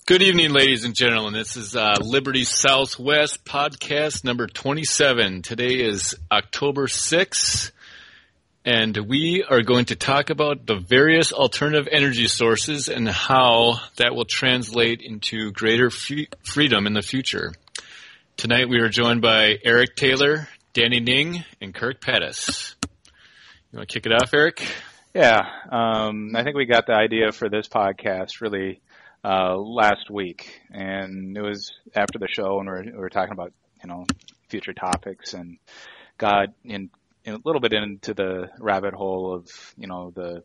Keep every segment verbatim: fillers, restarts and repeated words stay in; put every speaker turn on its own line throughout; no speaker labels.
Good evening, ladies and gentlemen. This is uh, Liberty Southwest podcast number twenty-seven. Today is October sixth, and we are going to talk about the various alternative energy sources and how that will translate into greater f- freedom in the future. Tonight we are joined by Eric Taylor, Danny Ning, and Kirk Pettis. You want to kick it off, Eric?
Yeah, um, I think we got the idea for this podcast really Uh, last week, and it was after the show, and we were, we were talking about, you know, future topics, and got in, in a little bit into the rabbit hole of, you know, the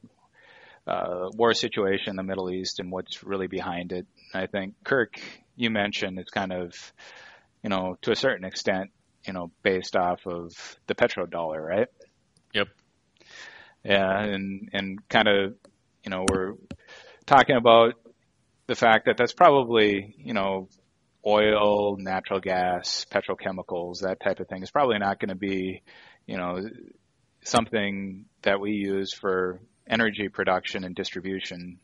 uh, war situation in the Middle East and what's really behind it. I think, Kirk, you mentioned it's kind of, you know, to a certain extent, you know, based off of the petrodollar, right?
Yep.
Yeah, and, and kind of, you know, we're talking about the fact that that's probably, you know, oil, natural gas, petrochemicals, that type of thing is probably not going to be, you know, something that we use for energy production and distribution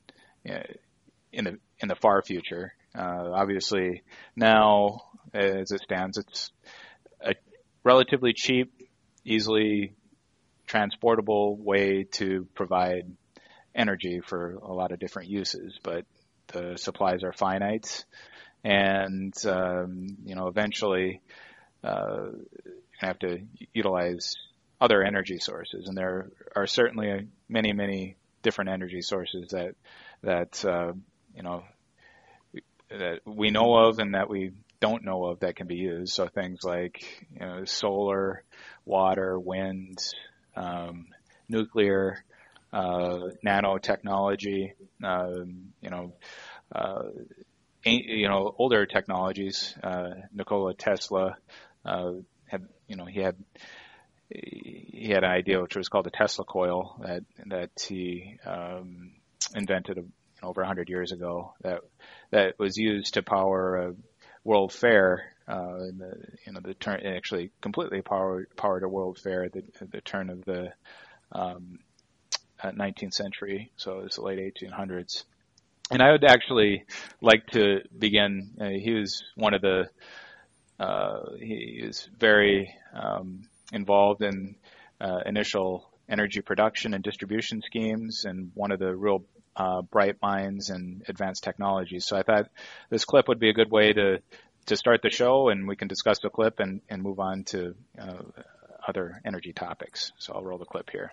in the in the far future. Uh, obviously, now as it stands, it's a relatively cheap, easily transportable way to provide energy for a lot of different uses, but the supplies are finite, and um, you know, eventually uh, you're gonna have to utilize other energy sources, and there are certainly many, many different energy sources that that uh, you know that we know of and that we don't know of that can be used. So things like, you know, solar, water, wind, um, nuclear. Uh, nanotechnology, uh, you know, uh, you know, older technologies. Uh, Nikola Tesla uh, had, you know, he had he had an idea which was called the Tesla coil that that he um, invented, you know, over a hundred years ago. That that was used to power a World Fair. Uh, in the, you know, the turn actually completely powered powered a World Fair at the, at the turn of the um, nineteenth century, so it was the late eighteen hundreds. And I would actually like to begin, uh, he was one of the, uh, he was very um, involved in uh, initial energy production and distribution schemes, and one of the real uh, bright minds in advanced technologies. So I thought this clip would be a good way to, to start the show, and we can discuss the clip and, and move on to uh, other energy topics. So I'll roll the clip here.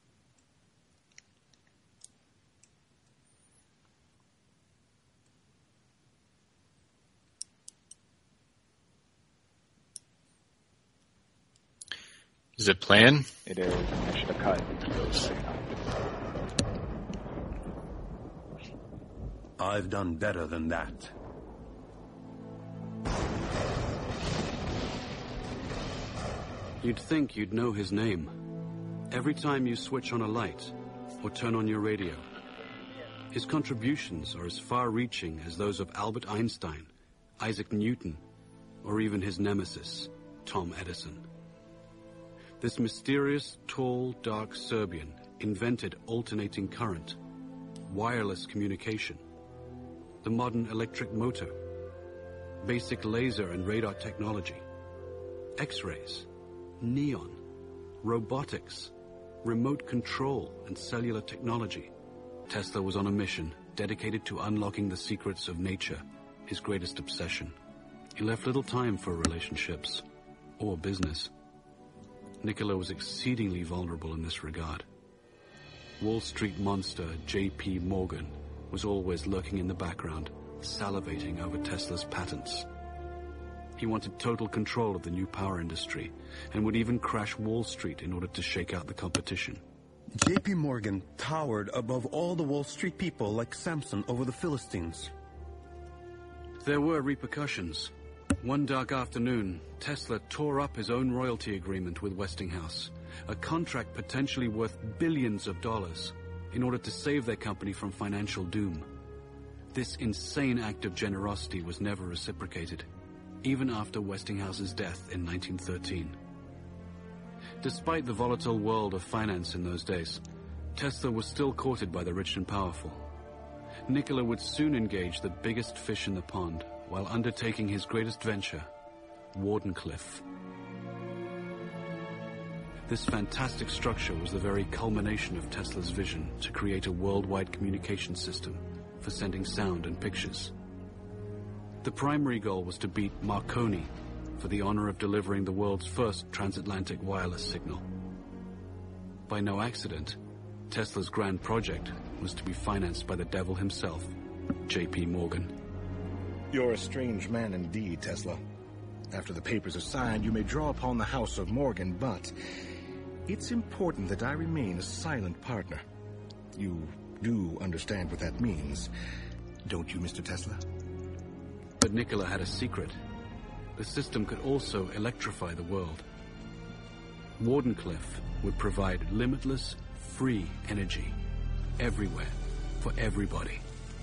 Is it playing?
It is. I should have cut.
I've done better than that.
You'd think you'd know his name. Every time you switch on a light or turn on your radio, his contributions are as far-reaching as those of Albert Einstein, Isaac Newton, or even his nemesis, Tom Edison. This mysterious, tall, dark Serbian invented alternating current, wireless communication, the modern electric motor, basic laser and radar technology, X-rays, neon, robotics, remote control, and cellular technology. Tesla was on a mission dedicated to unlocking the secrets of nature, his greatest obsession. He left little time for relationships or business. Nikola was exceedingly vulnerable in this regard. Wall Street monster J P Morgan was always lurking in the background, salivating over Tesla's patents. He wanted total control of the new power industry and would even crash Wall Street in order to shake out the competition.
J P Morgan towered above all the Wall Street people like Samson over the Philistines.
There were repercussions. One dark afternoon, Tesla tore up his own royalty agreement with Westinghouse, a contract potentially worth billions of dollars, in order to save their company from financial doom. This insane act of generosity was never reciprocated, even after Westinghouse's death in nineteen thirteen. Despite the volatile world of finance in those days, Tesla was still courted by the rich and powerful. Nikola would soon engage the biggest fish in the pond while undertaking his greatest venture, Wardenclyffe. This fantastic structure was the very culmination of Tesla's vision to create a worldwide communication system for sending sound and pictures. The primary goal was to beat Marconi for the honor of delivering the world's first transatlantic wireless signal. By no accident, Tesla's grand project was to be financed by the devil himself, J P Morgan.
You're a strange man indeed, Tesla. After the papers are signed, you may draw upon the House of Morgan, but it's important that I remain a silent partner. You do understand what that means, don't you, Mister Tesla?
But Nikola had a secret. The system could also electrify the world. Wardenclyffe would provide limitless, free energy everywhere for everybody.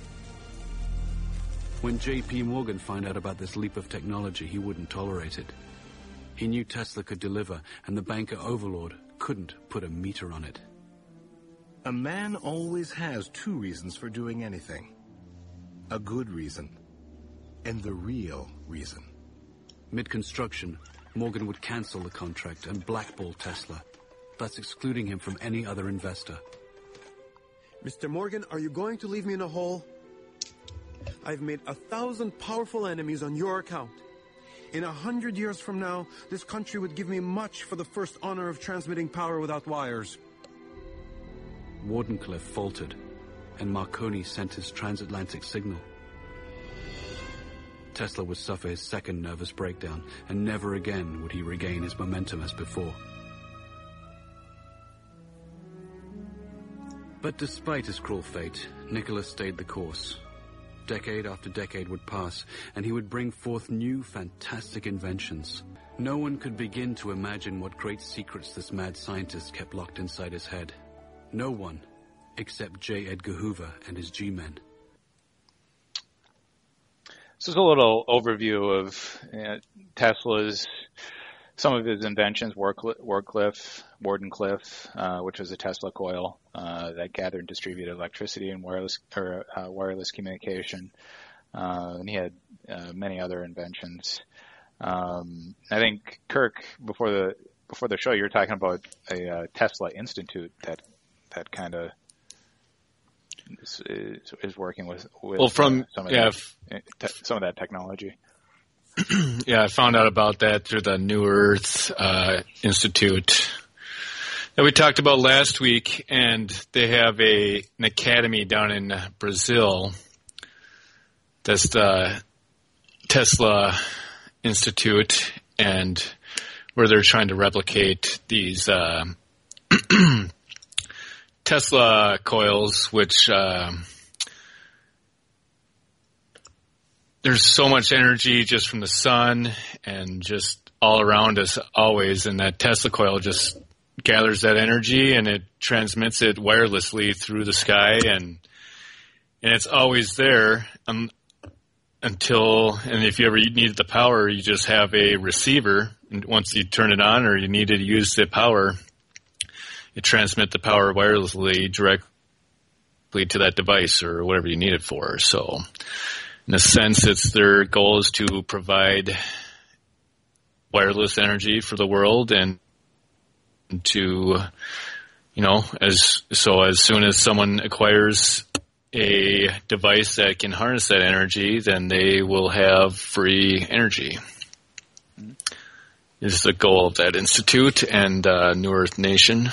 When J P Morgan found out about this leap of technology, he wouldn't tolerate it. He knew Tesla could deliver, and the banker overlord couldn't put a meter on it.
A man always has two reasons for doing anything. A good reason, and the real reason.
Mid-construction, Morgan would cancel the contract and blackball Tesla, thus excluding him from any other investor.
Mister Morgan, are you going to leave me in a hole? I've made a thousand powerful enemies on your account. In a hundred years from now, this country would give me much for the first honor of transmitting power without wires.
Wardenclyffe faltered, and Marconi sent his transatlantic signal. Tesla would suffer his second nervous breakdown, and never again would he regain his momentum as before. But despite his cruel fate, Nikola stayed the course. Decade after decade would pass, and he would bring forth new, fantastic inventions. No one could begin to imagine what great secrets this mad scientist kept locked inside his head. No one, except J. Edgar Hoover and his G-men.
This is a little overview of uh, Tesla's, some of his inventions, Wardenclyffe, Wardenclyffe, uh, which was a Tesla coil uh, that gathered and distributed electricity and wireless or uh, wireless communication. Uh, and he had uh, many other inventions. Um, I think Kirk, before the before the show, you were talking about a uh, Tesla Institute that that kind of is, is, is working with, with
well, from
uh, some of
yeah,
that, te- some of that technology.
Yeah, I found out about that through the New Earth uh, Institute that we talked about last week, and they have a an academy down in Brazil. That's the Tesla Institute, and where they're trying to replicate these uh, Tesla coils, which uh, there's so much energy just from the sun and just all around us always, and that Tesla coil just gathers that energy and it transmits it wirelessly through the sky, and and it's always there um, until, and if you ever needed the power, you just have a receiver, and once you turn it on or you need to use the power, you transmit the power wirelessly directly to that device or whatever you need it for. So in a sense, it's their goal is to provide wireless energy for the world, and to, you know, as so as soon as someone acquires a device that can harness that energy, then they will have free energy. Is the goal of that institute and uh, New Earth Nation.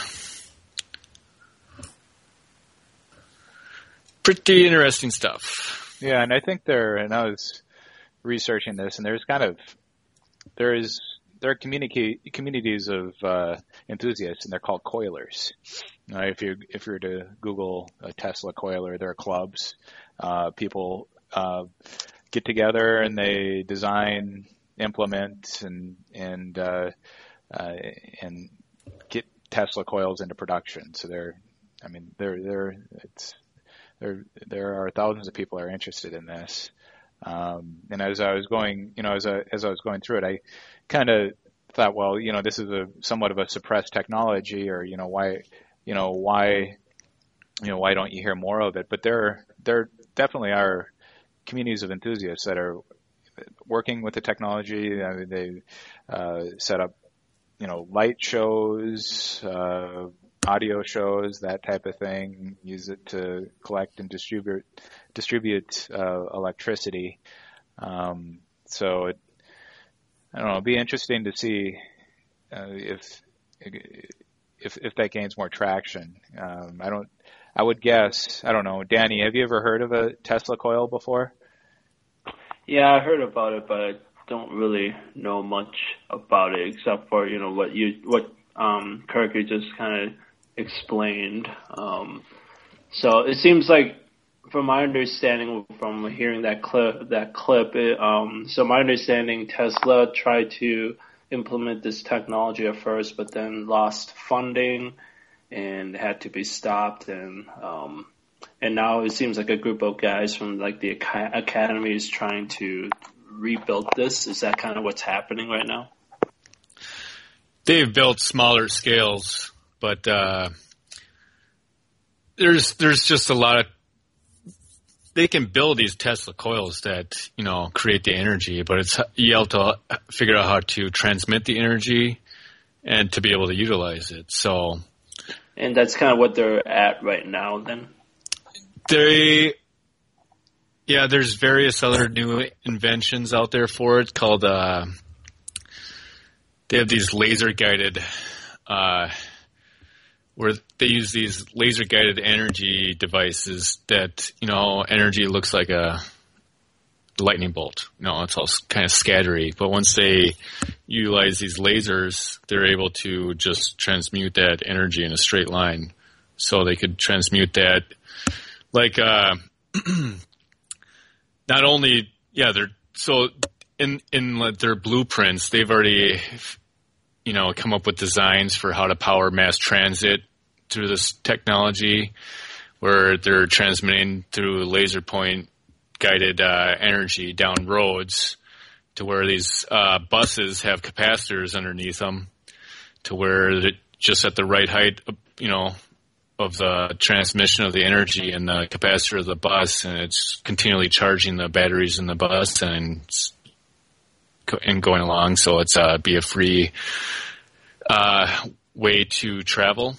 Pretty interesting stuff.
Yeah, and I think there, and I was researching this, and there's kind of, there is, there are communica- communities of uh, enthusiasts, and they're called coilers. Uh, if you if you were to Google a Tesla coiler, there are clubs. Uh, people uh, get together and they design, implement, and and uh, uh, and get Tesla coils into production. So they're, I mean, they're they're it's there there are thousands of people who are interested in this. Um, and as I was going, you know, as I, as I was going through it, I kind of thought, well, you know, this is a somewhat of a suppressed technology, or, you know, why, you know, why, you know, why don't you hear more of it? But there, there, definitely are communities of enthusiasts that are working with the technology. I mean, they uh, set up, you know, light shows, uh, audio shows, that type of thing. Use it to collect and distribute distribute uh, electricity. Um, so it, I don't know. It'd be interesting to see uh, if if if that gains more traction. Um, I don't. I would guess. I don't know. Danny, have you ever heard of a Tesla coil before?
Yeah, I heard about it, but I don't really know much about it except for, you know, what you what um, Kirk you just kind of explained. Um, so it seems like, from my understanding, from hearing that clip, that clip, it, um, so my understanding, Tesla tried to implement this technology at first, but then lost funding and had to be stopped, and um, and now it seems like a group of guys from like the academy is trying to rebuild this. Is that kind of what's happening right now?
They've built smaller scales, but uh, there's there's just a lot of. They can build these Tesla coils that, you know, create the energy, but it's you have to figure out how to transmit the energy and to be able to utilize it. So,
and that's kind of what they're at right now. Then
they, yeah, there's various other new inventions out there for it called. Uh, they have these laser guided. Uh, where they use these laser-guided energy devices that, you know, energy looks like a lightning bolt. You know, it's all kind of scattery. But once they utilize these lasers, they're able to just transmute that energy in a straight line. So they could transmute that like uh, not only, yeah, they're so in, in their blueprints, they've already you know, come up with designs for how to power mass transit through this technology, where they're transmitting through laser point guided uh, energy down roads to where these uh, buses have capacitors underneath them, to where they're just at the right height, you know, of the transmission of the energy in the capacitor of the bus, and it's continually charging the batteries in the bus and and going along, so it's uh, be a free uh, way to travel.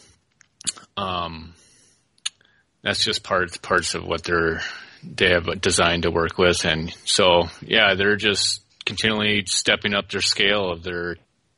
Um, that's just parts parts of what they're they have designed to work with, and so yeah, they're just continually stepping up their scale of their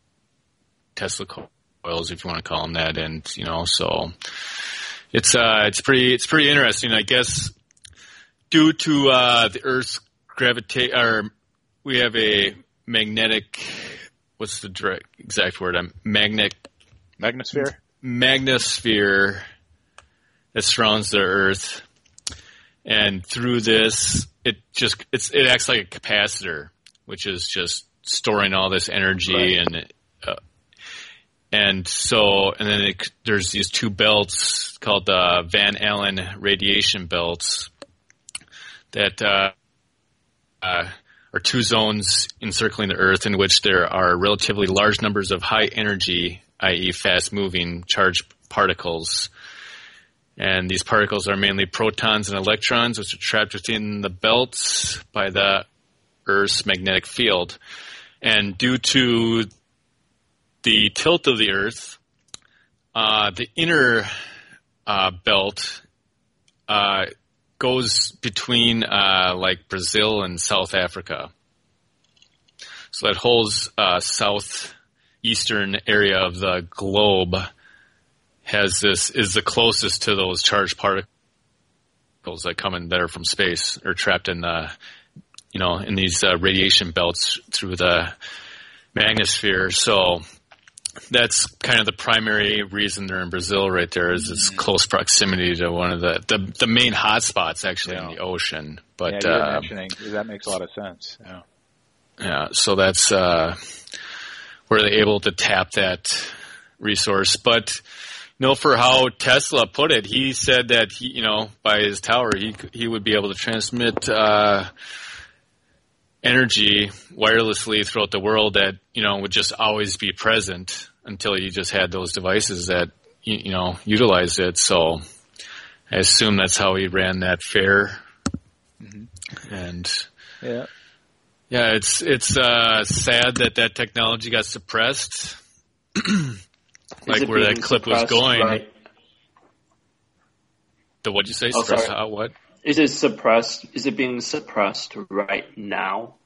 Tesla coils, if you want to call them that, and you know, so it's uh, it's pretty it's pretty interesting, I guess, due to uh, the Earth's gravitate, or we have a magnetic, what's the direct exact word? I'm magnet,
magnosphere,
magnosphere that surrounds the Earth, and through this, it just it's it acts like a capacitor, which is just storing all this energy, right. and uh, and so and then it, there's these two belts called the Van Allen radiation belts that. Uh, uh, are two zones encircling the Earth in which there are relatively large numbers of high energy, that is fast-moving charged particles. And these particles are mainly protons and electrons, which are trapped within the belts by the Earth's magnetic field. And due to the tilt of the Earth, uh, the inner uh, belt uh goes between uh, like Brazil and South Africa. So that whole uh, southeastern area of the globe has this is the closest to those charged particles that come in that are from space or trapped in the you know in these uh, radiation belts through the magnosphere. So that's kind of the primary reason they're in Brazil right there, is its close proximity to one of the, the, the main hotspots actually yeah. in the ocean. But
yeah, you're
uh,
mentioning that makes a lot of sense. Yeah,
yeah. So that's uh, where they're able to tap that resource. But you know, for how Tesla put it, he said that he, you know, by his tower, he he would be able to transmit uh, energy wirelessly throughout the world that, you know, would just always be present until you just had those devices that, you, you know, utilized it. So I assume that's how he ran that fair
Mm-hmm.
And
yeah,
yeah, it's it's uh, sad that that technology got suppressed. Like where that clip was going.
Right?
The what'd you say?
Oh,
suppressed
sorry.
how? What?
Is it suppressed? Is it being suppressed right now?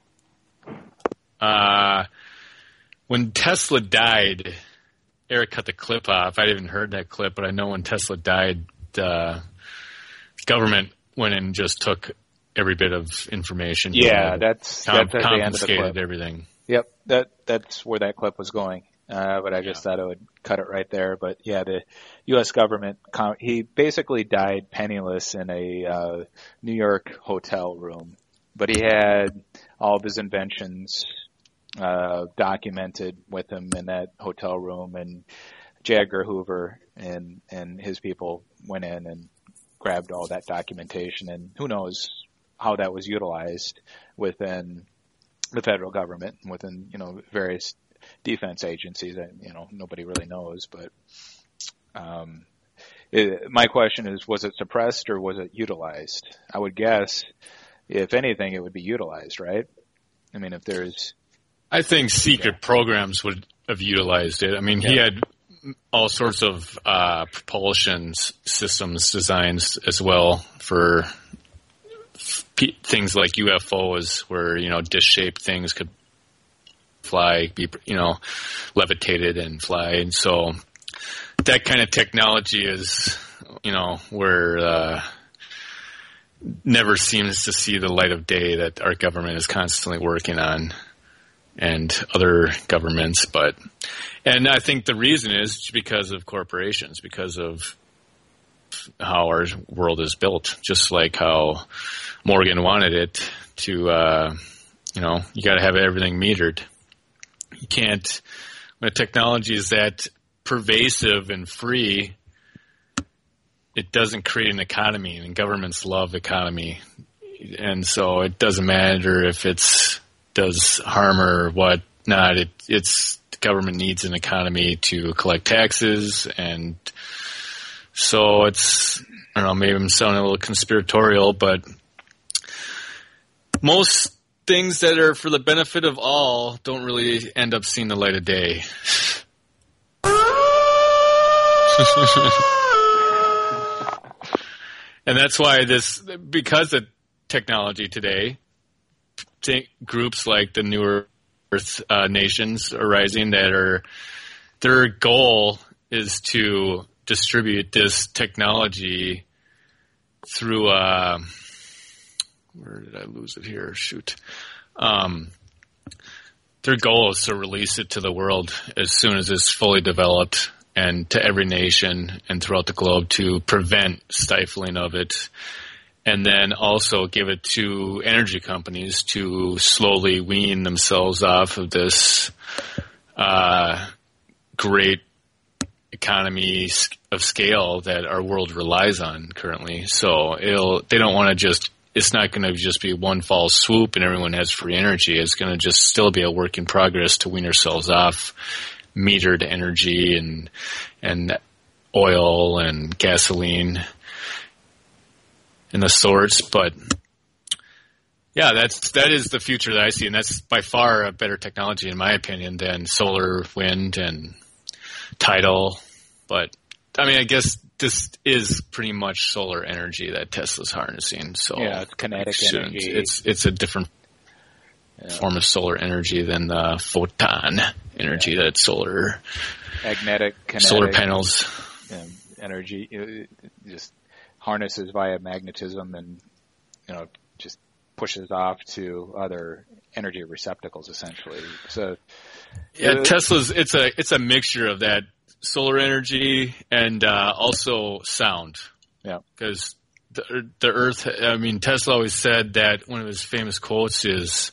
Uh, when Tesla died, Eric cut the clip off. I haven't heard that clip, but I know when Tesla died, the government went and just took every bit of information.
Yeah, that's,
com-
that's at the end of the
confiscated
clip.
everything.
Yep, that that's where that clip was going. Uh, but I just yeah. thought I would cut it right there. But yeah, the U S government, he basically died penniless in a uh, New York hotel room. But he had all of his inventions uh, documented with him in that hotel room. And J. Edgar Hoover and, and his people went in and grabbed all that documentation. And who knows how that was utilized within the federal government, within, you know, various defense agencies that, you know, nobody really knows. But um, it, my question is, was it suppressed or was it utilized? I would guess, if anything, it would be utilized, right? I mean, if there's...
I think secret yeah. programs would have utilized it. I mean, yeah. he had all sorts of uh, propulsion systems designs as well for p- things like U F Os, where, you know, dish-shaped things could fly, be, you know, levitated and fly. And so that kind of technology is, you know, where uh, never seems to see the light of day that our government is constantly working on, and other governments. But, and I think the reason is because of corporations, because of how our world is built, just like how Morgan wanted it to, uh, you know, you got to have everything metered. You can't, when technology is that pervasive and free, it doesn't create an economy, and governments love economy. And so it doesn't matter if it's does harm or what not. It, it's, the government needs an economy to collect taxes. And so it's, I don't know, maybe I'm sounding a little conspiratorial, but most things that are for the benefit of all don't really end up seeing the light of day. And that's why this, because of technology today, think groups like the New Earth uh, nations are rising that are, their goal is to distribute this technology through, uh, where did I lose it here? Shoot. Um, their goal is to release it to the world as soon as it's fully developed, and to every nation and throughout the globe, to prevent stifling of it. And then also give it to energy companies to slowly wean themselves off of this uh, great economy of scale that our world relies on currently. So it'll, they don't want to just, it's not going to just be one fall swoop and everyone has free energy. It's going to just still be a work in progress to wean ourselves off metered energy and and oil and gasoline and the sorts. But yeah, that's that is the future that I see, and that's by far a better technology in my opinion than solar, wind, and tidal. But I mean, I guess this is pretty much solar energy that Tesla's harnessing. So
yeah, it's kinetic energy.
It's it's a different yeah. form of solar energy than the photon energy yeah. that's solar.
Magnetic, kinetic,
solar panels.
Um, energy it just harnesses via magnetism, and you know just pushes off to other energy receptacles essentially. So
yeah,
uh,
Tesla's it's a it's a mixture of that solar energy and uh, also sound.
Yeah,
because the the Earth. I mean, Tesla always said that one of his famous quotes is,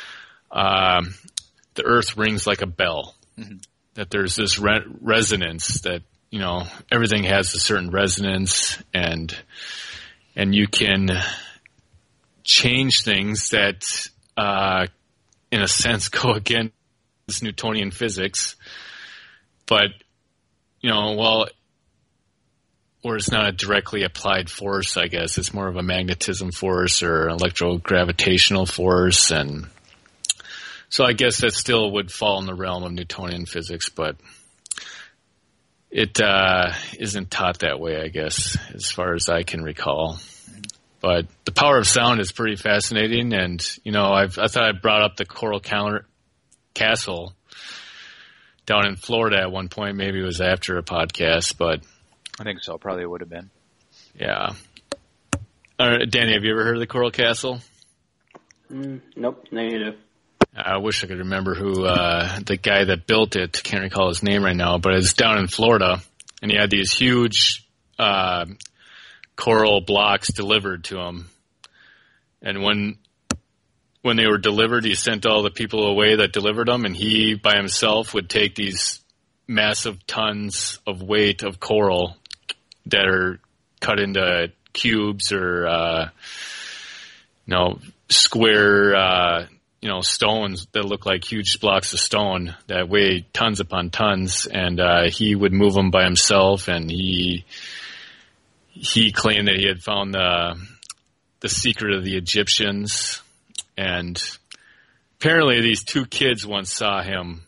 um, "The Earth rings like a bell." Mm-hmm. That there's this re- resonance that, you know, everything has a certain resonance, and and you can change things that, uh, in a sense, go against Newtonian physics. But, you know, well, or it's not a directly applied force, I guess. It's more of a magnetism force or electrogravitational force. And so I guess that still would fall in the realm of Newtonian physics, but it uh, isn't taught that way, I guess, as far as I can recall. But the power of sound is pretty fascinating. And, you know, I've, I thought I brought up the Coral Castle down in Florida at one point. Maybe it was after a podcast, but
I think so. Probably would have been.
Yeah. All right, Danny, have you ever heard of the Coral Castle?
Mm, nope, negative.
I wish I could remember who uh, the guy that built it. Can't recall his name right now, but it's down in Florida, and he had these huge uh, coral blocks delivered to him. And when when they were delivered, he sent all the people away that delivered them, and he by himself would take these massive tons of weight of coral that are cut into cubes or, uh, you know, square, uh, you know, stones that look like huge blocks of stone that weigh tons upon tons. And, uh, he would move them by himself. And he, he claimed that he had found the, the secret of the Egyptians. And apparently these two kids once saw him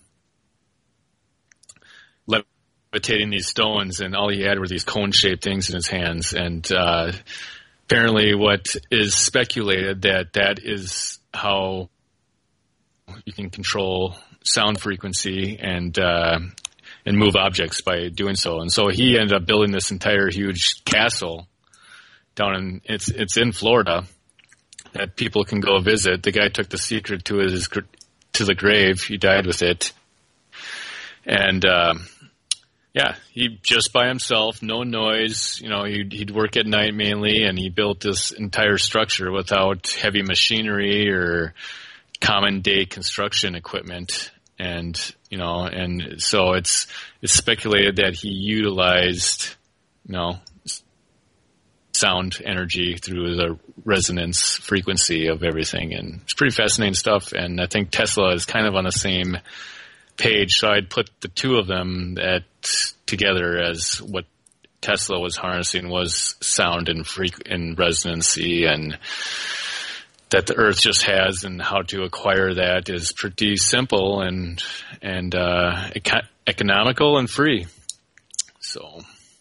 levitating these stones, and all he had were these cone-shaped things in his hands. And uh, apparently what is speculated that that is how you can control sound frequency and uh, and move objects by doing so. And so he ended up building this entire huge castle down in, it's it's in Florida, that people can go visit. The guy took the secret to his to the grave. He died with it. And uh, yeah, he just by himself, no noise. You know, he'd, he'd work at night mainly, and he built this entire structure without heavy machinery or common day construction equipment. And you know, and so it's it's speculated that he utilized, you know, sound energy through the resonance frequency of everything, and it's pretty fascinating stuff. And I think Tesla is kind of on the same page, so I'd put the two of them at together as what Tesla was harnessing was sound and freq- and resonancy, and that the Earth just has, and how to acquire that is pretty simple and and uh, eco- economical and free. So.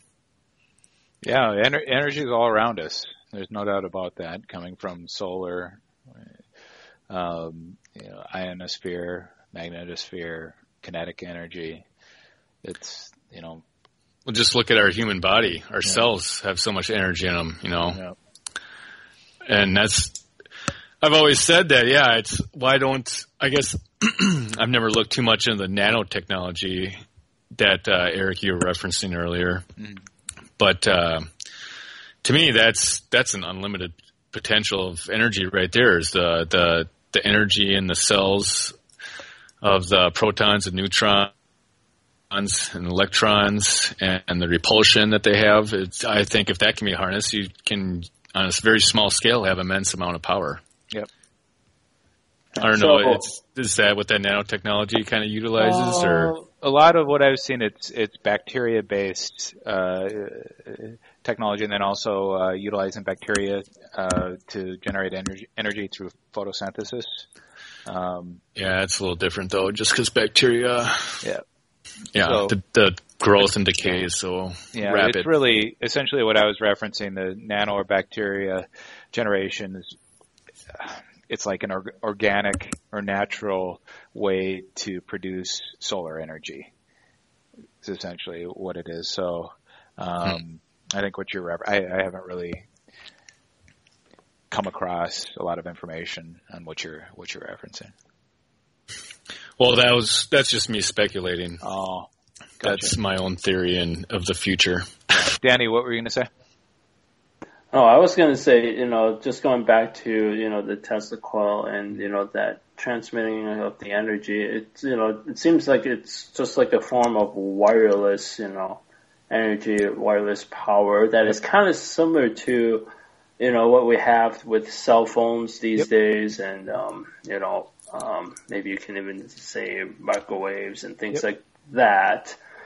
Yeah, ener- energy is all around us. There's no doubt about that. Coming from solar, um, you know, ionosphere, magnetosphere, kinetic energy. It's, you know.
Well, just look at our human body. Our yeah. cells have so much energy in them, you know.
Yeah.
And that's, I've always said that, yeah, it's, why don't, I guess, I've never looked too much into the nanotechnology that, uh, Eric, you were referencing earlier. Mm-hmm. But uh, to me, that's that's an unlimited potential of energy right there. Is the the the energy in the cells of the protons and neutrons and electrons, and, and the repulsion that they have. It's, I think if that can be harnessed, you can, on a very small scale, have immense amount of power.
Yep.
I don't
so,
know. It's, is that what that nanotechnology kind of utilizes, uh, or?
A lot of what I've seen, it's it's bacteria-based uh, technology, and then also uh, utilizing bacteria uh, to generate energy energy through photosynthesis. Um,
yeah, it's a little different though, just because bacteria.
Yeah.
Yeah, so, the, the growth and decay is so
yeah,
rapid.
It's really essentially what I was referencing. The nano or bacteria generation is. It's like an org- organic or natural way to produce solar energy. It's essentially what it is. So um, hmm. I think what you're refer- I, I haven't really come across a lot of information on what you're what you're referencing.
Well, that was that's just me speculating.
Oh, gotcha.
That's my own theory in, of the future.
Danny, what were you going to say?
Oh, I was going to say, you know, just going back to, you know, the Tesla coil and, you know, that transmitting of the energy, it's, you know, it seems like it's just like a form of wireless, you know, energy, wireless power that is kind of similar to, you know, what we have with cell phones these yep. days, and, um, you know, um, maybe you can even say microwaves and things yep. like that.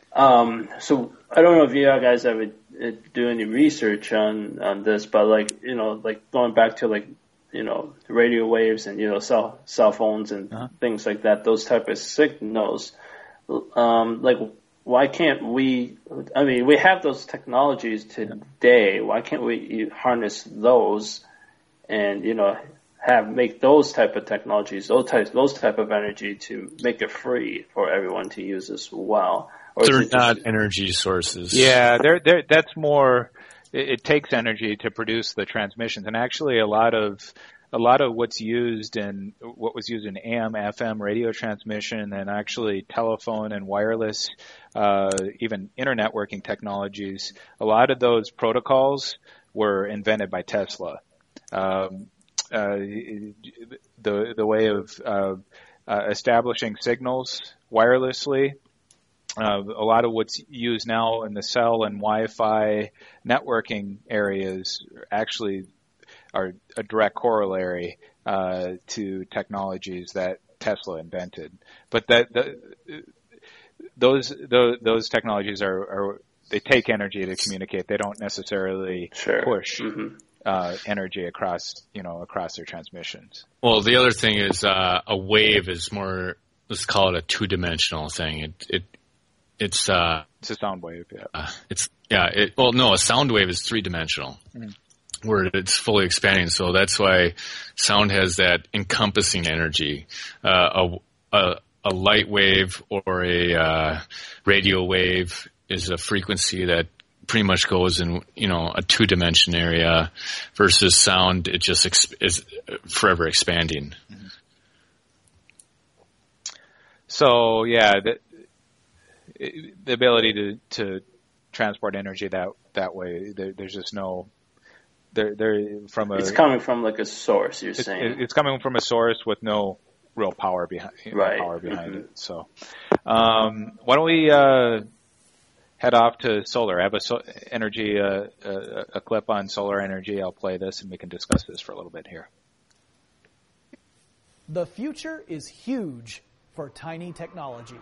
Um, so I don't know if you guys ever do any research on, on this, but like, you know, like going back to like, you know, radio waves and, you know, cell, cell phones and uh-huh. things like that, those type of signals, um, like, why can't we, I mean, we have those technologies today. Why can't we harness those and, you know, have, make those type of technologies, those types, those type of energy to make it free for everyone to use as well? Or
they're not just energy sources.
Yeah, they're, they're, that's more, it, it takes energy to produce the transmissions. And actually a lot of, a lot of what's used in, what was used in A M, F M radio transmission and actually telephone and wireless, uh, even internet working technologies, a lot of those protocols were invented by Tesla. Um, uh, the, the way of, uh, uh, establishing signals wirelessly. Uh, a lot of what's used now in the cell and Wi-Fi networking areas actually are a direct corollary uh, to technologies that Tesla invented. But that the, those, those those technologies are, are they take energy to communicate. They don't necessarily
sure.
push
mm-hmm.
uh, energy across you know across their transmissions.
Well, the other thing is uh, a wave is more. Let's call it a two-dimensional thing. It it it's uh,
it's a sound wave. Yeah.
Uh, it's yeah. It, well, no, a sound wave is three-dimensional. Mm. Where it's fully expanding, so that's why sound has that encompassing energy. Uh, a, a, a light wave or a uh, radio wave is a frequency that pretty much goes in, you know, a two-dimension area, versus sound, it just exp- is forever expanding.
Mm-hmm. So yeah, the, the ability to to transport energy that that way, there, there's just no. They're, they're from a,
it's coming from like a source, you're
it's,
saying.
It's coming from a source with no real power behind,
right.
power behind
mm-hmm.
it. So, um, why don't we uh, head off to solar? I have a so- energy, uh, a, a clip on solar energy. I'll play this and we can discuss this for a little bit here.
The future is huge for tiny technology.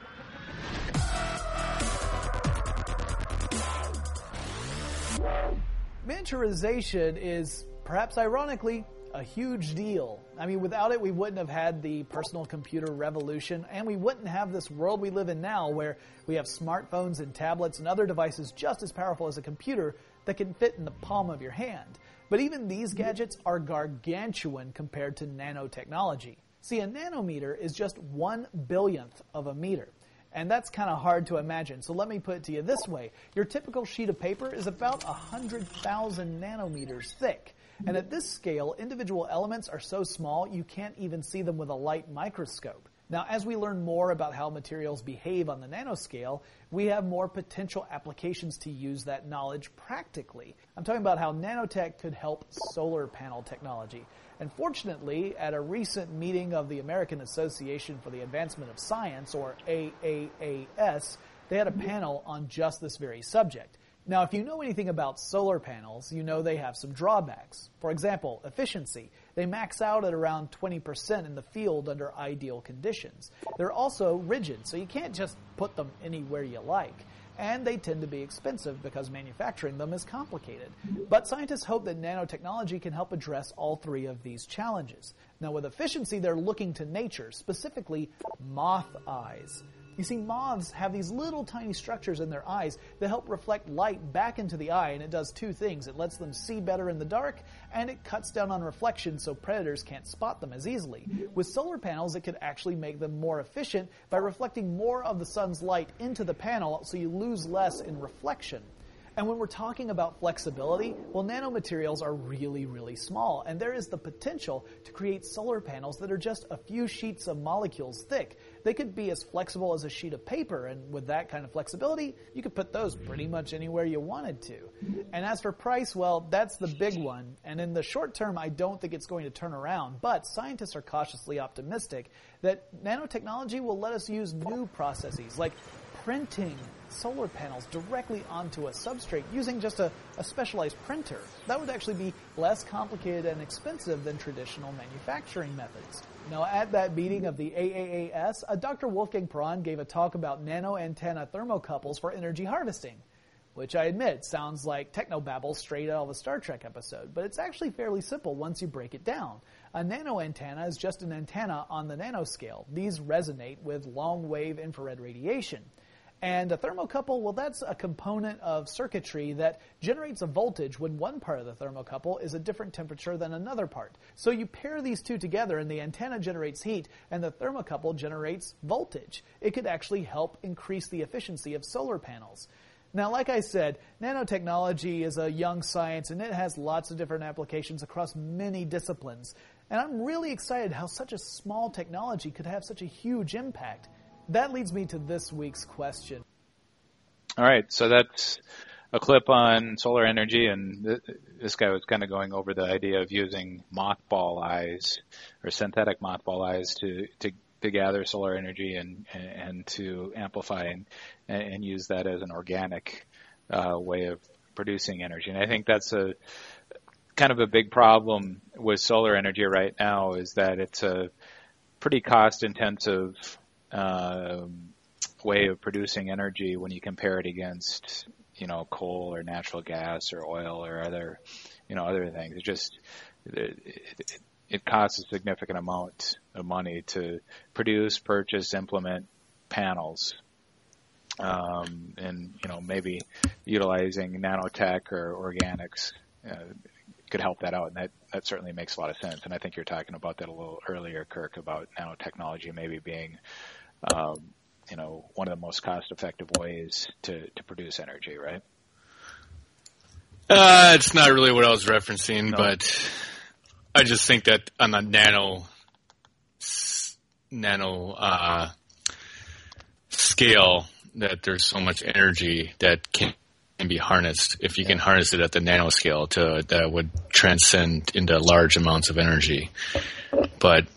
Miniaturization is, perhaps ironically, a huge deal. I mean, without it, we wouldn't have had the personal computer revolution, and we wouldn't have this world we live in now where we have smartphones and tablets and other devices just as powerful as a computer that can fit in the palm of your hand. But even these gadgets are gargantuan compared to nanotechnology. See, a nanometer is just one billionth of a meter. And that's kind of hard to imagine. So let me put it to you this way. Your typical sheet of paper is about one hundred thousand nanometers thick. And at this scale, individual elements are so small you can't even see them with a light microscope. Now, as we learn more about how materials behave on the nanoscale, we have more potential applications to use that knowledge practically. I'm talking about how nanotech could help solar panel technology. And fortunately, at a recent meeting of the American Association for the Advancement of Science, or A A A S, they had a panel on just this very subject. Now, if you know anything about solar panels, you know they have some drawbacks. For example, efficiency. They max out at around twenty percent in the field under ideal conditions. They're also rigid, so you can't just put them anywhere you like. And they tend to be expensive because manufacturing them is complicated. But scientists hope that nanotechnology can help address all three of these challenges. Now, with efficiency, they're looking to nature, specifically moth eyes. You see, moths have these little tiny structures in their eyes that help reflect light back into the eye, and it does two things. It lets them see better in the dark, and it cuts down on reflection so predators can't spot them as easily. With solar panels, it could actually make them more efficient by reflecting more of the sun's light into the panel, so you lose less in reflection. And when we're talking about flexibility, well, nanomaterials are really, really small, and there is the potential to create solar panels that are just a few sheets of molecules thick. They could be as flexible as a sheet of paper, and with that kind of flexibility, you could put those pretty much anywhere you wanted to. And as for price, well, that's the big one, and in the short term, I don't think it's going to turn around, but scientists are cautiously optimistic that nanotechnology will let us use new processes, like printing solar panels directly onto a substrate using just a, a specialized printer. That would actually be less complicated and expensive than traditional manufacturing methods. Now, at that meeting of the A A A S, uh, Doctor Wolfgang Perron gave a talk about nano-antenna thermocouples for energy harvesting, which I admit sounds like technobabble straight out of a Star Trek episode, but it's actually fairly simple once you break it down. A nano-antenna is just an antenna on the nanoscale. These resonate with long-wave infrared radiation. And a thermocouple, well, that's a component of circuitry that generates a voltage when one part of the thermocouple is a different temperature than another part. So you pair these two together and the antenna generates heat and the thermocouple generates voltage. It could actually help increase the efficiency of solar panels. Now, like I said, nanotechnology is a young science and it has lots of different applications across many disciplines. And I'm really excited how such a small technology could have such a huge impact. That leads me to this week's question.
All right, so that's a clip on solar energy, and th- this guy was kind of going over the idea of using mothball eyes or synthetic mothball eyes to, to, to gather solar energy and, and, and to amplify and, and use that as an organic uh, way of producing energy. And I think that's a kind of a big problem with solar energy right now, is that it's a pretty cost-intensive Um, way of producing energy when you compare it against, you know, coal or natural gas or oil or other, you know, other things. It just, it, it, it costs a significant amount of money to produce, purchase, implement panels. Um, and, you know, maybe utilizing nanotech or organics uh, could help that out. And that, that certainly makes a lot of sense. And I think you're talking about that a little earlier, Kirk, about nanotechnology maybe being Um, you know, one of the most cost-effective ways to, to produce energy, right?
Uh, it's not really what I was referencing,
No.
but I just think that on the nano, nano uh, scale, that there's so much energy that can, can be harnessed. If you yeah. can harness it at the nanoscale, to that would transcend into large amounts of energy. But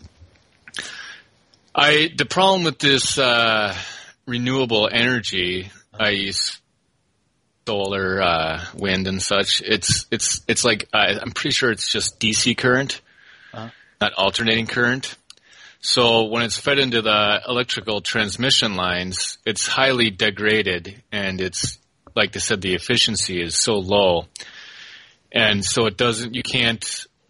I, the problem with this uh, renewable energy, I use solar, uh, wind, and such. It's it's it's like uh, I'm pretty sure it's just D C current, uh-huh. not alternating current. So when it's fed into the electrical transmission lines, it's highly degraded, and it's like they said, the efficiency is so low, and so it doesn't. You can't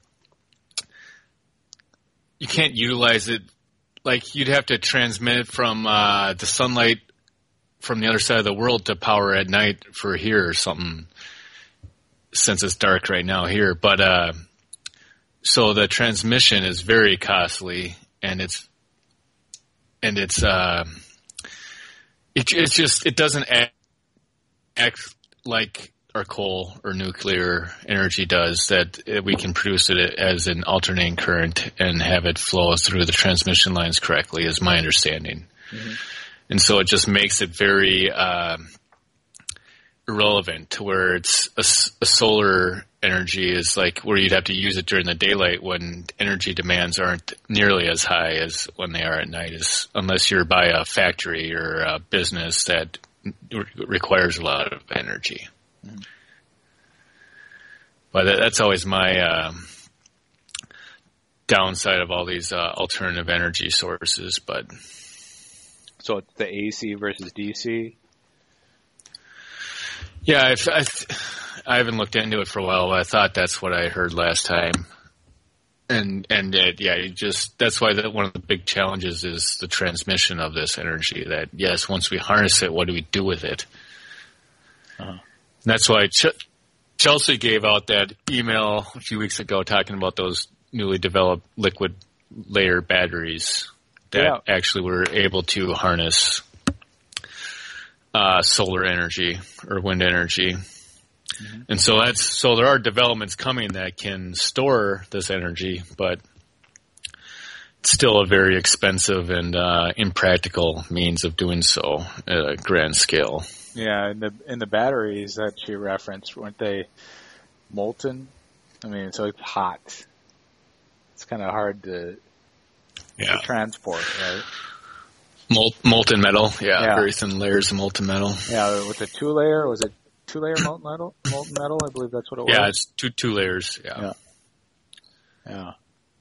you can't utilize it. Like, you'd have to transmit it from uh, the sunlight from the other side of the world to power at night for here or something, since it's dark right now here. But uh, so the transmission is very costly, and it's and it's uh, it, it's just it doesn't act, act like our coal or nuclear energy does, that we can produce it as an alternating current and have it flow through the transmission lines correctly, is my understanding. Mm-hmm. And so it just makes it very uh, irrelevant to where it's a, a solar energy is like where you'd have to use it during the daylight when energy demands aren't nearly as high as when they are at night, is, unless you're by a factory or a business that re- requires a lot of energy. Mm. But that, that's always my uh, downside of all these uh, alternative energy sources. But
so it's the A C versus D C.
Yeah, I've, I've, I haven't looked into it for a while, but I thought that's what I heard last time. And and it, yeah, you just that's why that one of the big challenges is the transmission of this energy. That yes, once we harness it, what do we do with it? Uh-huh. That's why Ch- Chelsea gave out that email a few weeks ago talking about those newly developed liquid layer batteries that yeah. actually were able to harness uh, solar energy or wind energy. Mm-hmm. And so that's so there are developments coming that can store this energy, but it's still a very expensive and uh, impractical means of doing so at a grand scale.
Yeah, and the and the batteries that she referenced, weren't they molten? I mean, so it's hot. It's kind of hard to,
yeah.
to transport, right?
Mol- molten metal, yeah,
Yeah.
very thin layers of molten metal.
Yeah, with a two layer, was it two layer molten metal? Molten metal, I believe that's what it was.
Yeah, it's two two layers. Yeah.
Yeah. Yeah.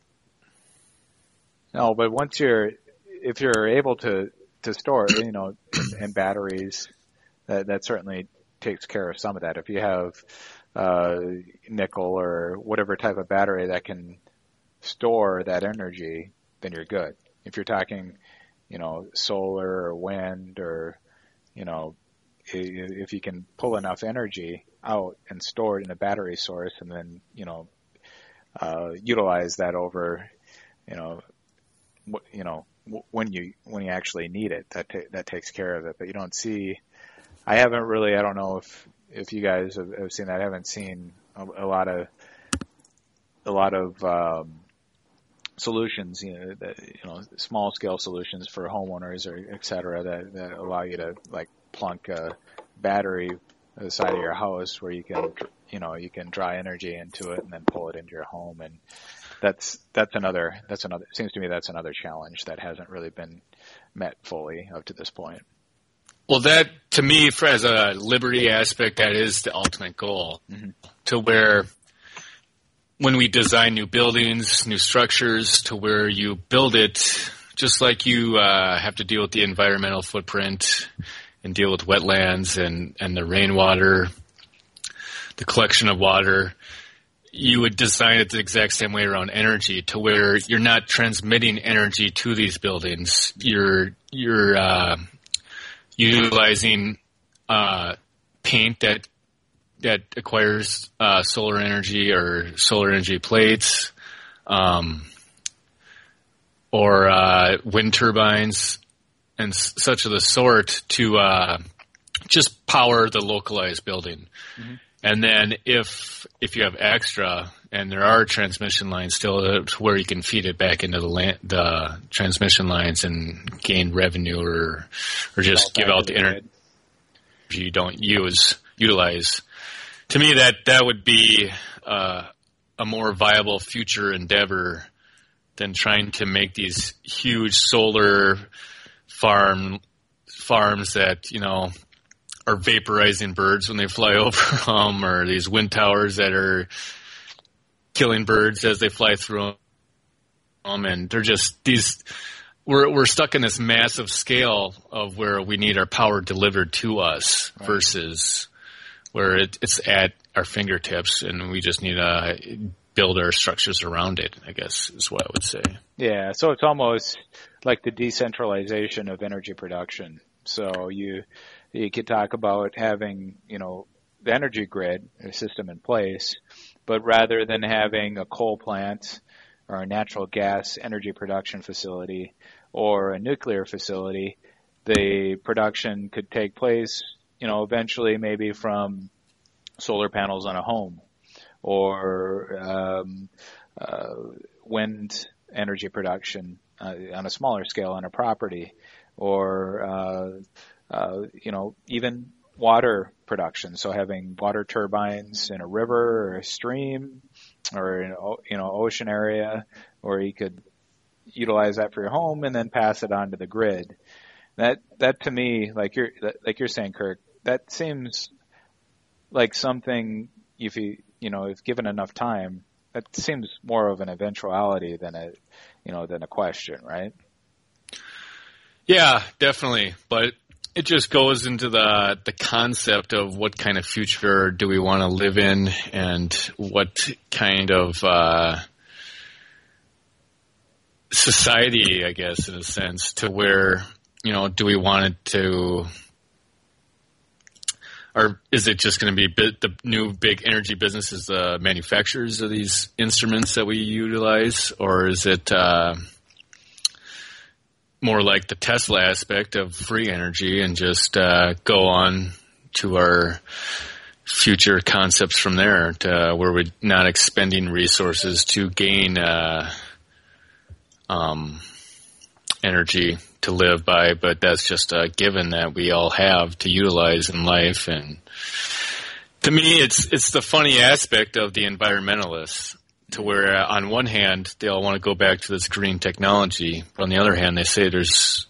No, but once you're, if you're able to, to store, you know, in, in batteries, that, that certainly takes care of some of that. If you have, uh, nickel or whatever type of battery that can store that energy, then you're good. If you're talking, you know, solar or wind or, you know, if you can pull enough energy out and store it in a battery source and then, you know, uh, utilize that over, you know, you know, when you, when you actually need it, that, ta- that takes care of it. But you don't see, I haven't really, I don't know if, if you guys have, have seen that. I haven't seen a, a lot of, a lot of, um, solutions, you know, that, you know, small scale solutions for homeowners or et cetera that, that allow you to like plunk a battery at the side of your house where you can, you know, you can draw energy into it and then pull it into your home. And that's, that's another, that's another, it seems to me that's another challenge that hasn't really been met fully up to this point.
Well, that, to me, for, as a liberty aspect, that is the ultimate goal. Mm-hmm. To where when we design new buildings, new structures, to where you build it, just like you uh, have to deal with the environmental footprint and deal with wetlands and, and the rainwater, the collection of water, you would design it the exact same way around energy, to where you're not transmitting energy to these buildings. You're you're uh, utilizing uh, paint that that acquires uh, solar energy or solar energy plates, um, or uh, wind turbines and s- such of the sort to uh, just power the localized building. Mm-hmm. And then if if you have extra and there are transmission lines still to where you can feed it back into the land, the transmission lines and gain revenue or or just give out the energy you don't use utilize. To me, that that would be uh, a more viable future endeavor than trying to make these huge solar farm farms that, you know, are vaporizing birds when they fly over them, or these wind towers that are killing birds as they fly through them. And they're just these. We're we're stuck in this massive scale of where we need our power delivered to us, right, versus where it, it's at our fingertips, and we just need to build our structures around it, I guess is what I would say.
Yeah, so it's almost like the decentralization of energy production. So you you could talk about having, you know, the energy grid, a system in place, but rather than having a coal plant or a natural gas energy production facility or a nuclear facility, the production could take place, you know, eventually maybe from solar panels on a home, or um, uh, wind energy production uh, on a smaller scale on a property, or uh, uh, you know, even water production. So having water turbines in a river or a stream or in a, you know, ocean area, or you could utilize that for your home and then pass it on to the grid. That that to me, like you're like you're saying, Kirk, that seems like something, if you you know, if given enough time, that seems more of an eventuality than a you know than a question, right?
Yeah, definitely. But it just goes into the the concept of what kind of future do we want to live in, and what kind of uh, society, I guess, in a sense, to where, you know, do we want it to, or is it just going to be bit, the new big energy businesses, the uh, manufacturers of these instruments that we utilize, or is it uh, more like the Tesla aspect of free energy and just uh, go on to our future concepts from there, to where we're not expending resources to gain uh, um, energy to live by, but that's just a given that we all have to utilize in life. And to me, it's it's the funny aspect of the environmentalists, to where uh, on one hand they all want to go back to this green technology, but on the other hand they say there's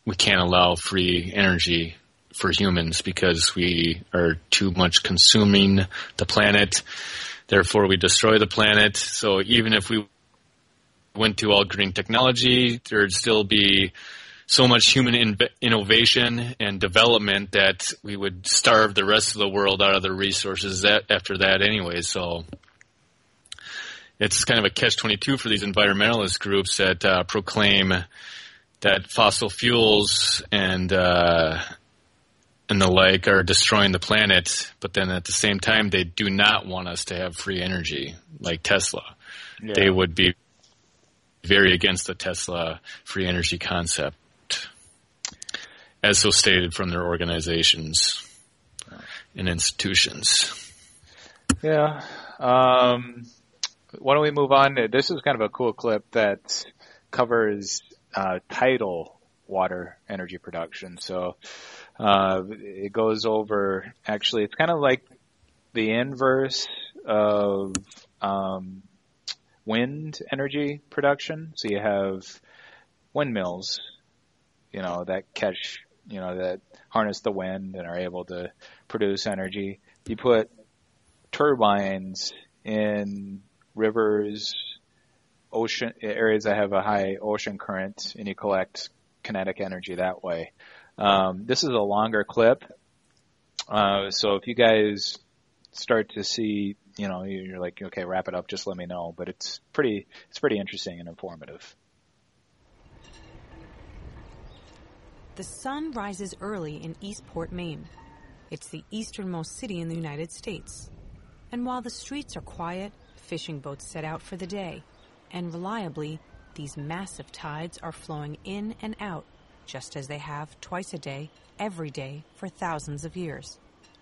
we can't allow free energy for humans because we are too much consuming the planet. Therefore, we destroy the planet. So even if we went to all green technology, there'd still be so much human in- innovation and development that we would starve the rest of the world out of their resources that, after that anyway. So it's kind of a catch twenty-two for these environmentalist groups that uh, proclaim that fossil fuels and uh, and the like are destroying the planet, but then at the same time they do not want us to have free energy, like Tesla. Yeah. They would be very against the Tesla free energy concept, as so stated from their organizations and institutions.
Yeah. Um, why don't we move on? This is kind of a cool clip that covers uh, tidal water energy production. So uh, it goes over, actually, it's kind of like the inverse of um, wind energy production. So you have windmills, you know, that catch, you know, that harness the wind and are able to produce energy. You put turbines in rivers, ocean areas that have a high ocean current, and you collect kinetic energy that way. Um, this is a longer clip, uh, so if you guys start to see, you know, you're like, okay, wrap it up, just let me know. But it's pretty, it's pretty interesting and informative.
The sun rises early in Eastport, Maine. It's the easternmost city in the United States. And while the streets are quiet, fishing boats set out for the day. And reliably, these massive tides are flowing in and out, just as they have twice a day, every day, for thousands of years.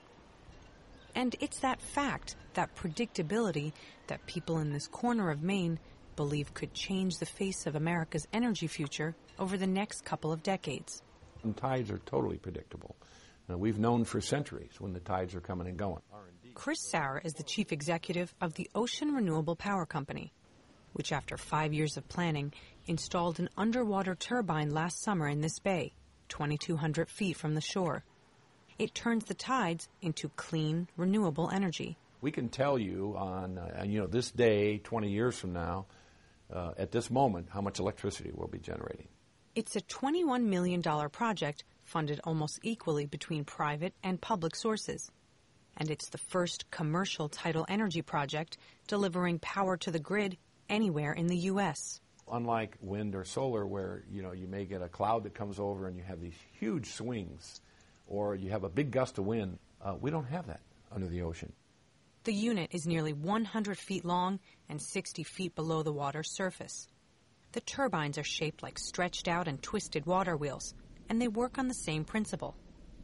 And it's that fact, that predictability, that people in this corner of Maine believe could change the face of America's energy future over the next couple of decades.
And tides are totally predictable. Now, we've known for centuries when the tides are coming and going.
Chris Sauer is the chief executive of the Ocean Renewable Power Company, which after five years of planning, installed an underwater turbine last summer in this bay, twenty-two hundred feet from the shore. It turns the tides into clean, renewable energy.
We can tell you on, uh, you know, this day, twenty years from now, uh, at this moment, how much electricity we'll be generating.
It's a twenty-one million dollars project funded almost equally between private and public sources. And it's the first commercial tidal energy project delivering power to the grid anywhere in the U S.
Unlike wind or solar, where, you know, you may get a cloud that comes over and you have these huge swings, or you have a big gust of wind, uh, we don't have that under the ocean.
The unit is nearly one hundred feet long and sixty feet below the water's surface. The turbines are shaped like stretched out and twisted water wheels, and they work on the same principle.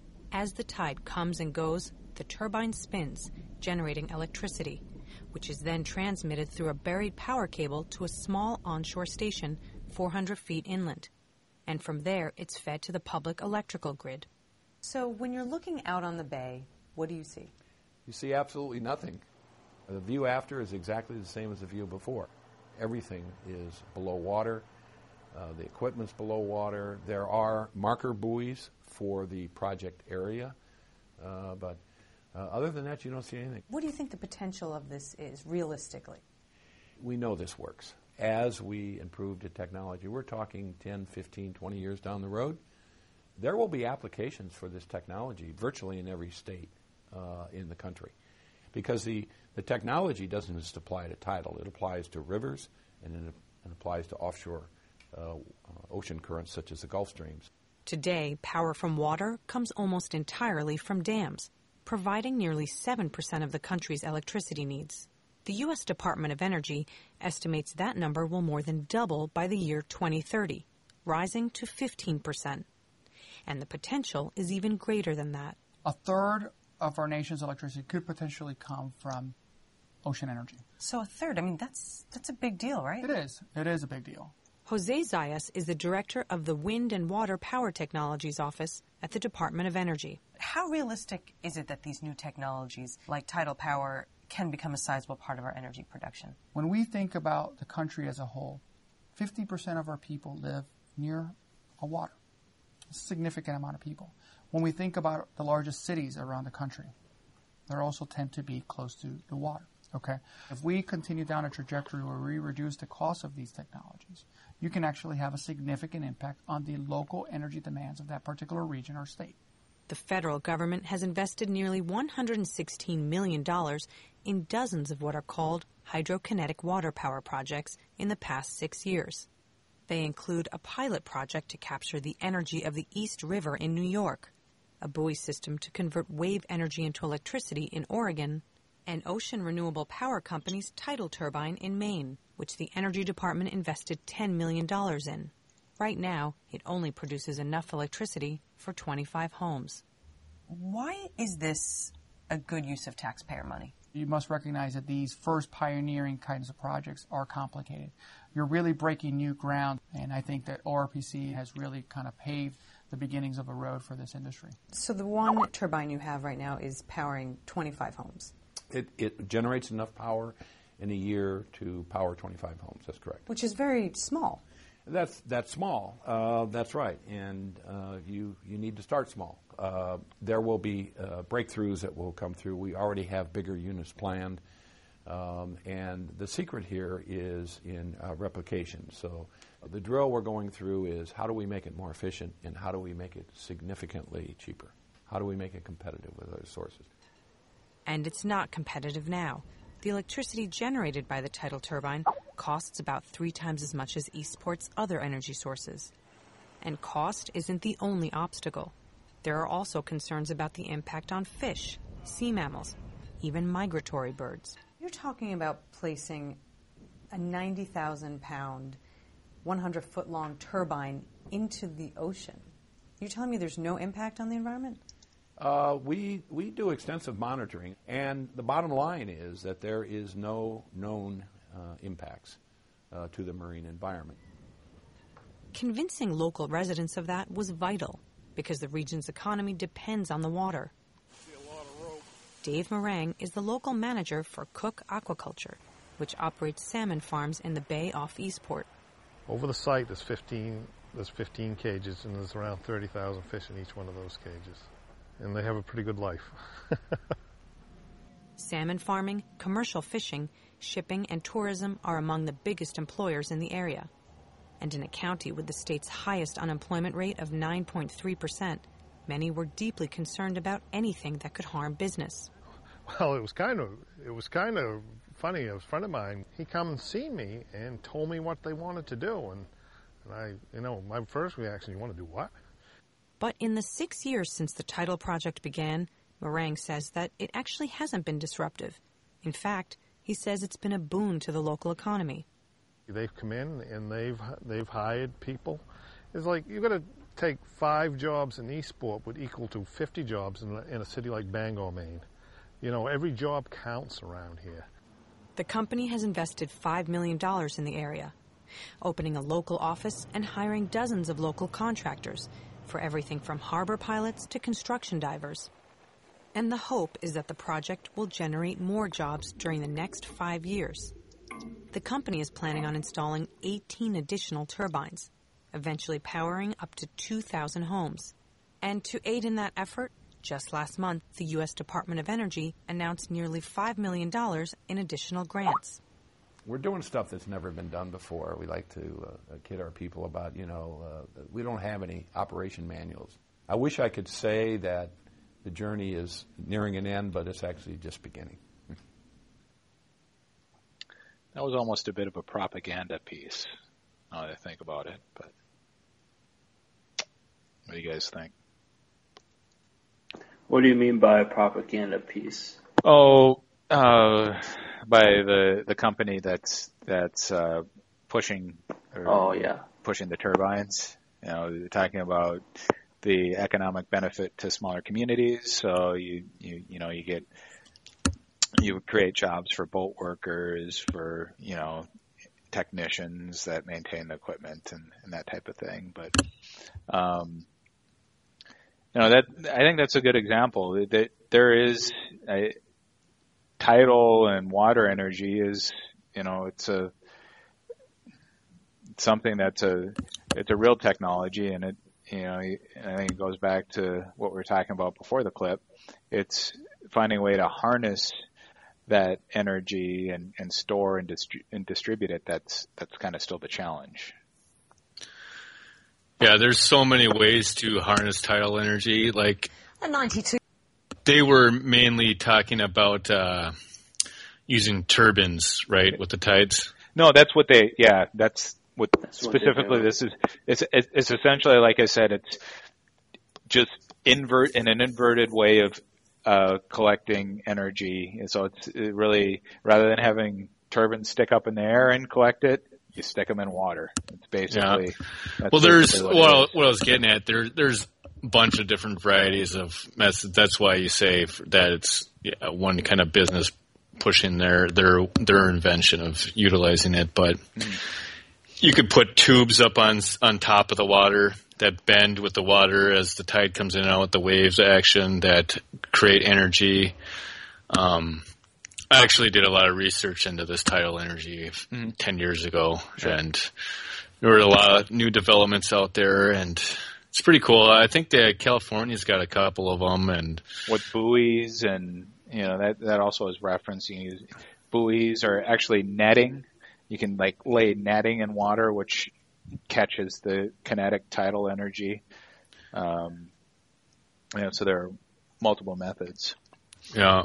As the tide comes and goes, the turbine spins, generating electricity, which is then transmitted through a buried power cable to a small onshore station four hundred feet inland. And from there, it's fed to the public electrical grid.
So when you're looking out on the bay, what do you see?
You see absolutely nothing. The view after is exactly the same as the view before. Everything is below water. Uh, the equipment's below water. There are marker buoys for the project area, uh, but uh, other than that, you don't see anything.
What do you think the potential of this is, realistically?
We know this works. As we improve the technology, we're talking ten, fifteen, twenty years down the road, there will be applications for this technology virtually in every state uh, in the country. Because the, the technology doesn't just apply to tidal. It applies to rivers, and it, it applies to offshore uh, ocean currents such as the Gulf Streams.
Today, power from water comes almost entirely from dams, providing nearly seven percent of the country's electricity needs. The U S Department of Energy estimates that number will more than double by the year twenty thirty, rising to fifteen percent. And the potential is even greater than that.
A third of our nation's electricity could potentially come from ocean energy.
So a third, I mean, that's that's a big deal, right?
It is. It is a big deal.
Jose Zayas is the director of the Wind and Water Power Technologies Office at the Department of Energy.
How realistic is it that these new technologies, like tidal power, can become a sizable part of our energy production?
When we think about the country as a whole, fifty percent of our people live near a water. It's a significant amount of people. When we think about the largest cities around the country, they also tend to be close to the water. Okay, if we continue down a trajectory where we reduce the cost of these technologies, you can actually have a significant impact on the local energy demands of that particular region or state.
The federal government has invested nearly one hundred sixteen million dollars in dozens of what are called hydrokinetic water power projects in the past six years. They include a pilot project to capture the energy of the East River in New York, a buoy system to convert wave energy into electricity in Oregon, and Ocean Renewable Power Company's tidal turbine in Maine, which the Energy Department invested ten million dollars in. Right now, it only produces enough electricity for twenty-five homes.
Why is this a good use of taxpayer money?
You must recognize that these first pioneering kinds of projects are complicated. You're really breaking new ground, and I think that O R P C has really kind of paved the beginnings of a road for this industry.
So the one turbine you have right now is powering twenty-five homes.
It, it generates enough power in a year to power twenty-five homes. That's correct.
Which is very small.
That's that's small. Uh, that's right. And uh, you you need to start small. Uh, there will be uh, breakthroughs that will come through. We already have bigger units planned. Um, and the secret here is in uh, replication. So uh, the drill we're going through is how do we make it more efficient and how do we make it significantly cheaper? How do we make it competitive with other sources?
And it's not competitive now. The electricity generated by the tidal turbine costs about three times as much as Eastport's other energy sources. And cost isn't the only obstacle. There are also concerns about the impact on fish, sea mammals, even migratory birds.
You're talking about placing a ninety thousand pound, one hundred foot long turbine into the ocean. You're telling me there's no impact on the environment?
Uh, we we do extensive monitoring, and the bottom line is that there is no known uh, impacts uh, to the marine environment.
Convincing local residents of that was vital because the region's economy depends on the water. Dave Morang is the local manager for Cook Aquaculture, which operates salmon farms in the bay off Eastport.
Over the site, there's fifteen, there's fifteen cages, and there's around thirty thousand fish in each one of those cages. And they have a pretty good life.
Salmon farming, commercial fishing, shipping, and tourism are among the biggest employers in the area. And in a county with the state's highest unemployment rate of nine point three percent, many were deeply concerned about anything that could harm business.
Well, it was kind of it was kind of funny. A friend of mine, he come and see me and told me what they wanted to do, and, and I, you know, my first reaction, you want to do what?
But in the six years since the tidal project began, Morang says that it actually hasn't been disruptive. In fact, he says it's been a boon to the local economy.
They've come in and they've they've hired people. It's like you've got to take five jobs in Eastport would equal to fifty jobs in, in a city like Bangor, Maine. You know, every job counts around here.
The company has invested five million dollars in the area, opening a local office and hiring dozens of local contractors for everything from harbor pilots to construction divers. And the hope is that the project will generate more jobs during the next five years. The company is planning on installing eighteen additional turbines, eventually powering up to two thousand homes. And to aid in that effort, just last month, the U S Department of Energy announced nearly five million dollars in additional grants.
We're doing stuff that's never been done before. We like to uh, kid our people about, you know, uh, we don't have any operation manuals. I wish I could say that the journey is nearing an end, but it's actually just beginning.
That was almost a bit of a propaganda piece, now that I think about it. But what do you guys think?
What do you mean by a propaganda piece?
Oh, uh, by the the company that's that's uh, pushing. Or
oh yeah,
pushing the turbines. You know, they're talking about the economic benefit to smaller communities. So you you you know you get you create jobs for boat workers, for you know technicians that maintain the equipment and, and that type of thing. But um, you know that I think that's a good example. That there is a, tidal and water energy is you know it's a it's something that's a it's a real technology, and it you know, I think it goes back to what we were talking about before the clip. It's finding a way to harness that energy and, and store and, distri- and distribute it. That's that's kind of still the challenge.
Yeah, there's so many ways to harness tidal energy. Like
a ninety-two.
They were mainly talking about uh, using turbines, right, with the tides.
No, that's what they. Yeah, that's what
that's
specifically
what
this is. It's it's essentially, like I said, it's just invert in an inverted way of uh, collecting energy. And so it's it really, rather than having turbines stick up in the air and collect it, you stick them in water. It's basically.
Yeah.
That's
well, there's
basically
what,
what,
what I was getting at. There, there's a bunch of different varieties of methods. That's why you say that it's yeah, one kind of business pushing their their their invention of utilizing it. But mm-hmm. you could put tubes up on on top of the water that bend with the water as the tide comes in and out with the waves action that create energy. Um, I actually did a lot of research into this tidal energy mm-hmm. ten years ago, sure. and there were a lot of new developments out there, and it's pretty cool. I think that California's got a couple of them, and
with buoys, and you know that that also is referencing buoys or actually netting. You can like lay netting in water, which catches the kinetic tidal energy. Um, you know, so there are multiple methods.
Yeah.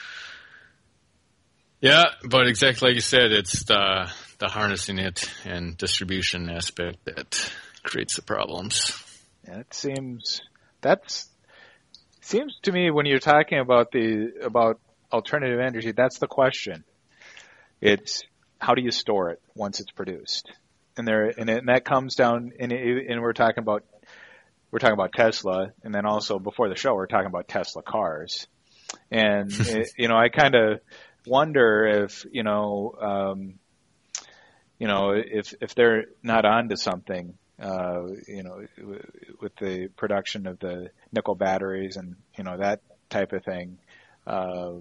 Yeah, but exactly like you said, it's the the harnessing it and distribution aspect that creates the problems.
Yeah, it seems that's seems to me when you're talking about the about alternative energy, that's the question. It's how do you store it once it's produced? And there, and, it, and that comes down, and, it, and we're talking about we're talking about Tesla, and then also before the show we're talking about Tesla cars, and it, you know I kind of wonder if you know um, you know if if they're not onto something, uh, you know, with the production of the nickel batteries and you know that type of thing, uh,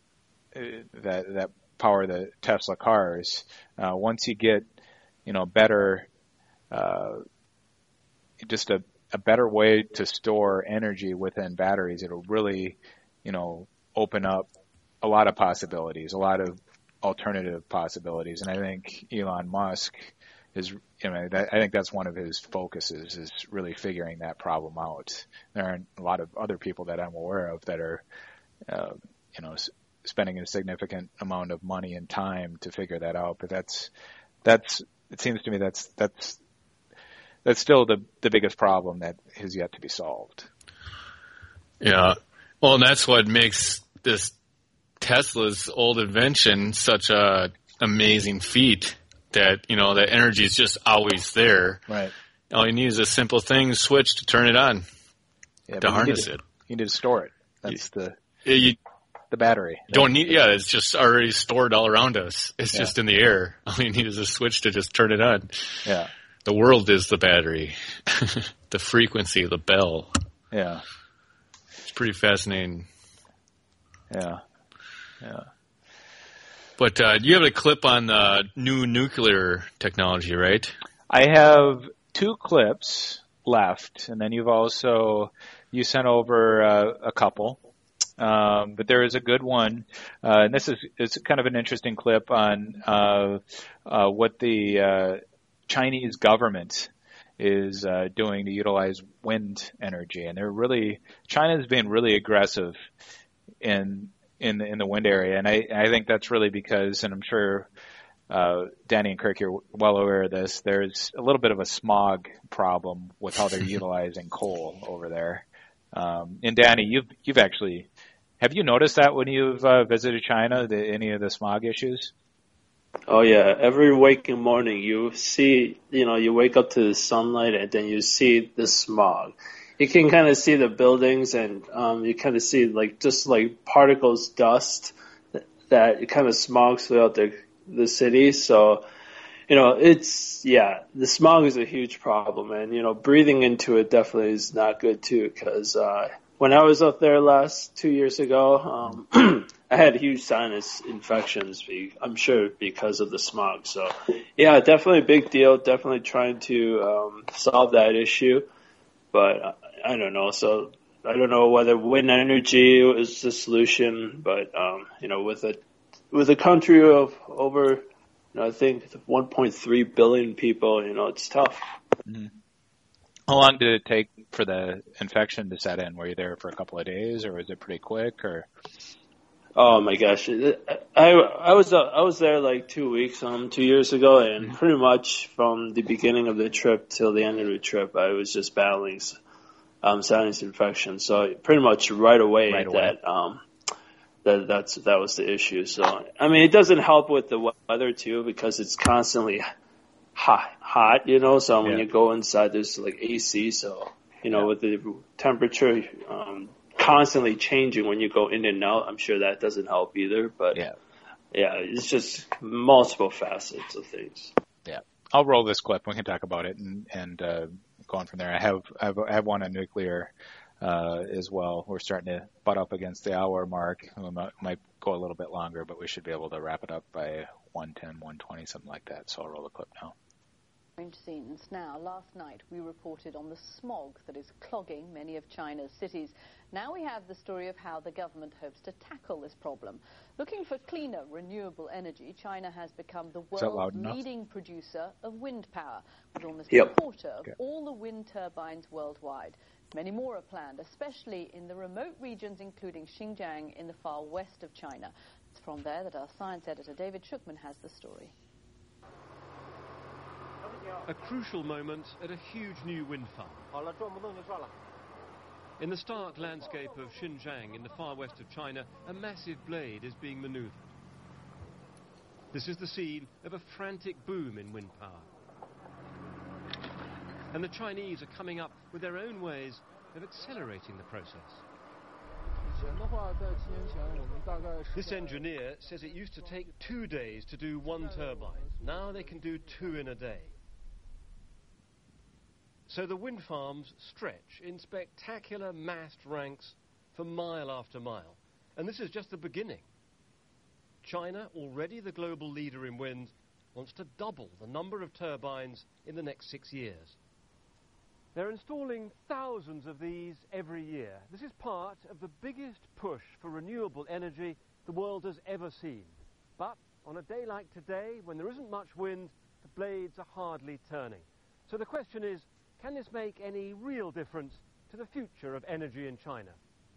that that power the Tesla cars. Uh, once you get you know, better, uh, just a, a better way to store energy within batteries. It'll really, you know, open up a lot of possibilities, a lot of alternative possibilities. And I think Elon Musk is, you know, that, I think that's one of his focuses is really figuring that problem out. There aren't a lot of other people that I'm aware of that are, uh, you know, s- spending a significant amount of money and time to figure that out. But that's, that's, it seems to me that's that's that's still the the biggest problem that has yet to be solved.
Yeah, well, and that's what makes this Tesla's old invention such a amazing feat. That you know the energy is just always there.
Right.
All you need is a simple thing switch to turn it on
yeah,
to harness
you
it.
You need to store it. That's
you,
the
you,
the battery.
You don't need, yeah, it's just already stored all around us. It's yeah. just in the air. All you need is a switch to just turn it on.
Yeah.
The world is the battery. The frequency, the bell.
Yeah.
It's pretty fascinating.
Yeah. Yeah.
But uh, you have a clip on uh, new nuclear technology, right?
I have two clips left, and then you've also, you sent over uh, a couple. Um, but there is a good one, uh, and this is it's kind of an interesting clip on uh, uh, what the uh, Chinese government is uh, doing to utilize wind energy, and they're really China's been really aggressive in in the, in the wind area, and I I think that's really because, and I'm sure uh, Danny and Kirk, you're well aware of this. There's a little bit of a smog problem with how they're utilizing coal over there. Um, and Danny, you've you've actually have you noticed that when you've uh, visited China, the, any of the smog issues?
Oh yeah, every waking morning you see, you know, you wake up to the sunlight and then you see the smog. You can kind of see the buildings and um, you kind of see like just like particles, dust that, that kind of smogs throughout the the city. So, you know, it's yeah, the smog is a huge problem, and you know, breathing into it definitely is not good too. Because uh, when I was up there last two years ago, um, I had huge sinus infections. I'm sure because of the smog. So, yeah, definitely a big deal. Definitely trying to um, solve that issue. but I, I don't know. So I don't know whether wind energy is the solution, but um, you know, with a with a country of over, you know, I think one point three billion people, you know, it's tough.
Mm-hmm. How long did it take for the infection to set in? Were you there for a couple of days, or was it pretty quick? Or
oh my gosh, I I was uh, I was there like two weeks, um, two years ago, and mm-hmm. pretty much from the beginning of the trip till the end of the trip, I was just battling um, sinus infection. So pretty much right away,
right away.
that um that that's that was the issue. So I mean, it doesn't help with the weather too, because it's constantly hot, hot, you know, so when yeah. you go inside, there's like A C, so, you know, yeah. with the temperature um, constantly changing when you go in and out, I'm sure that doesn't help either, but yeah, yeah it's just multiple facets of things.
Yeah. I'll roll this clip. We can talk about it and, and uh, go on from there. I have, I have, I have one on nuclear uh, as well. We're starting to butt up against the hour mark. We might, might go a little bit longer, but we should be able to wrap it up by one ten, one twenty, something like that. So I'll roll the clip now.
Scenes now. Last night we reported on the smog that is clogging many of China's cities. Now we have the story of how the government hopes to tackle this problem. Looking for cleaner, renewable energy, China has become the world's leading producer of wind power, with almost yep. a quarter of okay. all the wind turbines worldwide. Many more are planned, especially in the remote regions, including Xinjiang in the far west of China. It's from there that our science editor David Schuckman has the story.
A crucial moment at a huge new wind farm. In the stark landscape of Xinjiang in the far west of China, a massive blade is being maneuvered. This is the scene of a frantic boom in wind power. And the Chinese are coming up with their own ways of accelerating the process. This engineer says it used to take two days to do one turbine. Now they can do two in a day. So the wind farms stretch in spectacular massed ranks for mile after mile. And this is just the beginning. China, already the global leader in wind, wants to double the number of turbines in the next six years. They're installing thousands of these every year. This is part of the biggest push for renewable energy the world has ever seen. But on a day like today, when there isn't much wind, the blades are hardly turning. So the question is, can this make any real difference to the future of energy in China?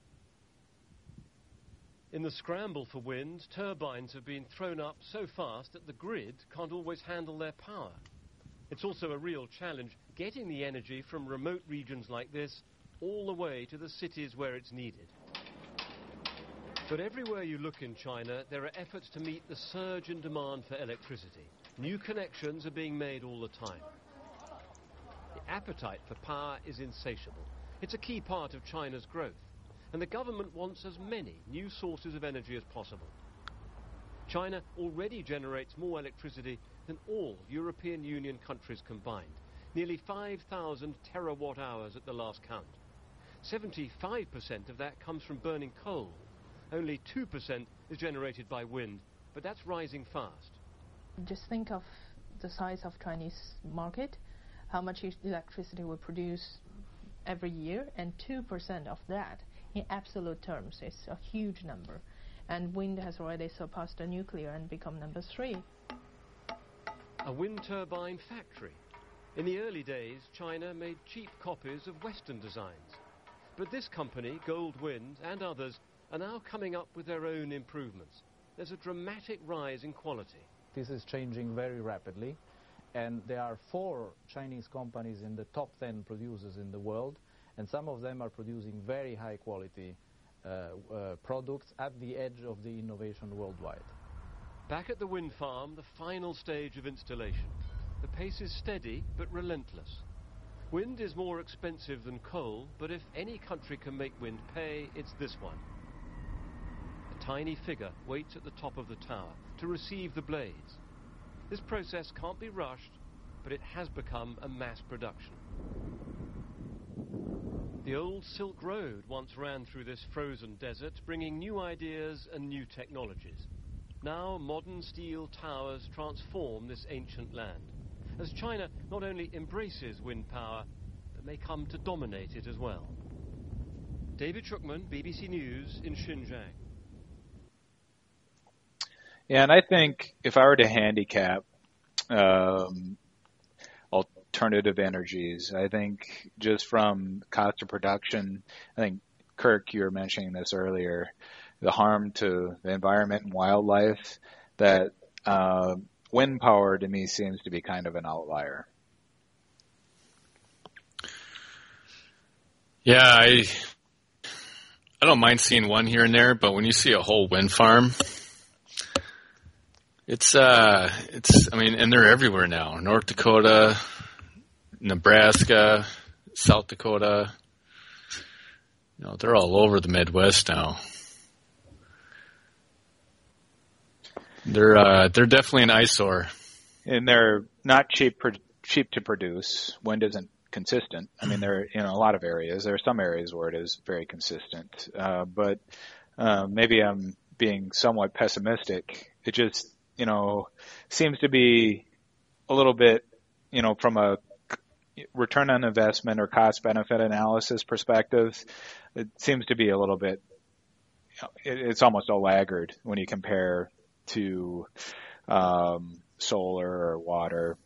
In the scramble for wind, turbines have been thrown up so fast that the grid can't always handle their power. It's also a real challenge getting the energy from remote regions like this all the way to the cities where it's needed. But everywhere you look in China, there are efforts to meet the surge in demand for electricity. New connections are being made all the time. The appetite for power is insatiable. It's a key part of China's growth, and the government wants as many new sources of energy as possible. China already generates more electricity than all European Union countries combined, nearly five thousand terawatt hours at the last count. seventy-five percent of that comes from burning coal. Only two percent is generated by wind, but that's rising fast.
Just think of the size of Chinese market, how much electricity we produce every year, and two percent of that, in absolute terms, is a huge number. And wind has already surpassed the nuclear and become number three.
A wind turbine factory. In the early days, China made cheap copies of Western designs. But this company, Goldwind, and others, are now coming up with their own improvements. There's a dramatic rise in quality.
This is changing very rapidly, and there are four Chinese companies in the top ten producers in the world, and some of them are producing very high quality uh, uh, products at the edge of the innovation worldwide.
Back at the wind farm, the final stage of installation. The pace is steady but relentless. Wind is more expensive than coal, but if any country can make wind pay, it's this one. A tiny figure waits at the top of the tower to receive the blades. This process can't be rushed, but it has become a mass production. The old Silk Road once ran through this frozen desert, bringing new ideas and new technologies. Now modern steel towers transform this ancient land, as China not only embraces wind power, but may come to dominate it as well. David Schuckman, B B C News in Xinjiang.
Yeah, and I think if I were to handicap um, alternative energies, I think just from cost of production, I think, Kirk, you were mentioning this earlier, the harm to the environment and wildlife, that uh, wind power to me seems to be kind of an outlier.
Yeah, I I don't mind seeing one here and there, but when you see a whole wind farm, it's uh it's I mean, and they're everywhere now. North Dakota, Nebraska, South Dakota, you know, they're all over the Midwest now. They're uh they're definitely an eyesore.
And they're not cheap cheap to produce. Wind isn't consistent. I mean, there are, in a lot of areas, there are some areas where it is very consistent. Uh, but uh, maybe I'm being somewhat pessimistic. It just, you know, seems to be a little bit, you know, from a return on investment or cost benefit analysis perspective, it seems to be a little bit, you know, it, it's almost a laggard when you compare to um, solar or water.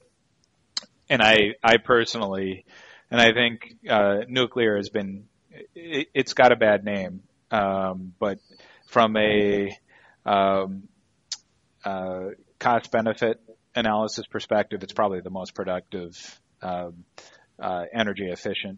And I, I personally, and I think uh, nuclear has been, it, it's got a bad name, um, but from a um, uh, cost-benefit analysis perspective, it's probably the most productive, um, uh, energy efficient,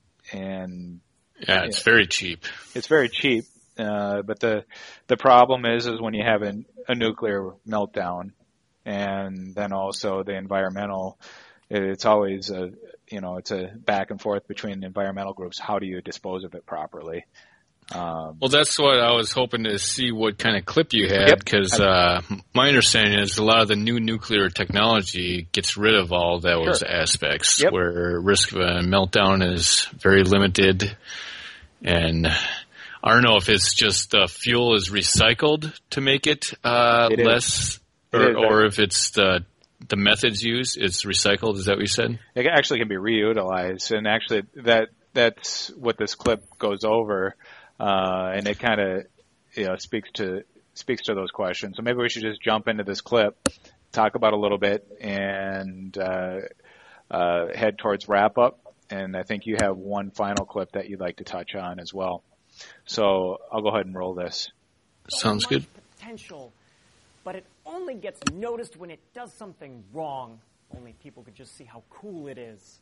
and
yeah, it's very cheap.
It's very cheap, uh, but the the problem is, is when you have a, a nuclear meltdown, and then also the environmental. It's always a, you know, it's a back and forth between environmental groups. How do you dispose of it properly? Um,
well, that's what I was hoping to see what kind of clip you had, because yep. uh, my understanding is a lot of the new nuclear technology gets rid of all those sure. aspects, yep. where risk of a meltdown is very limited. And I don't know if it's just the fuel is recycled to make it, uh, it less, or, it or if it's the the methods used, it's recycled. Is that what you said?
It actually can be reutilized, and actually that that's what this clip goes over, uh, and it kind of, you know, speaks to speaks to those questions. So maybe we should just jump into this clip, talk about it a little bit, and uh, uh, head towards wrap up. And I think you have one final clip that you'd like to touch on as well. So I'll go ahead and roll this.
Sounds good.
Potential, but it only gets noticed when it does something wrong. Only people could just see how cool it is.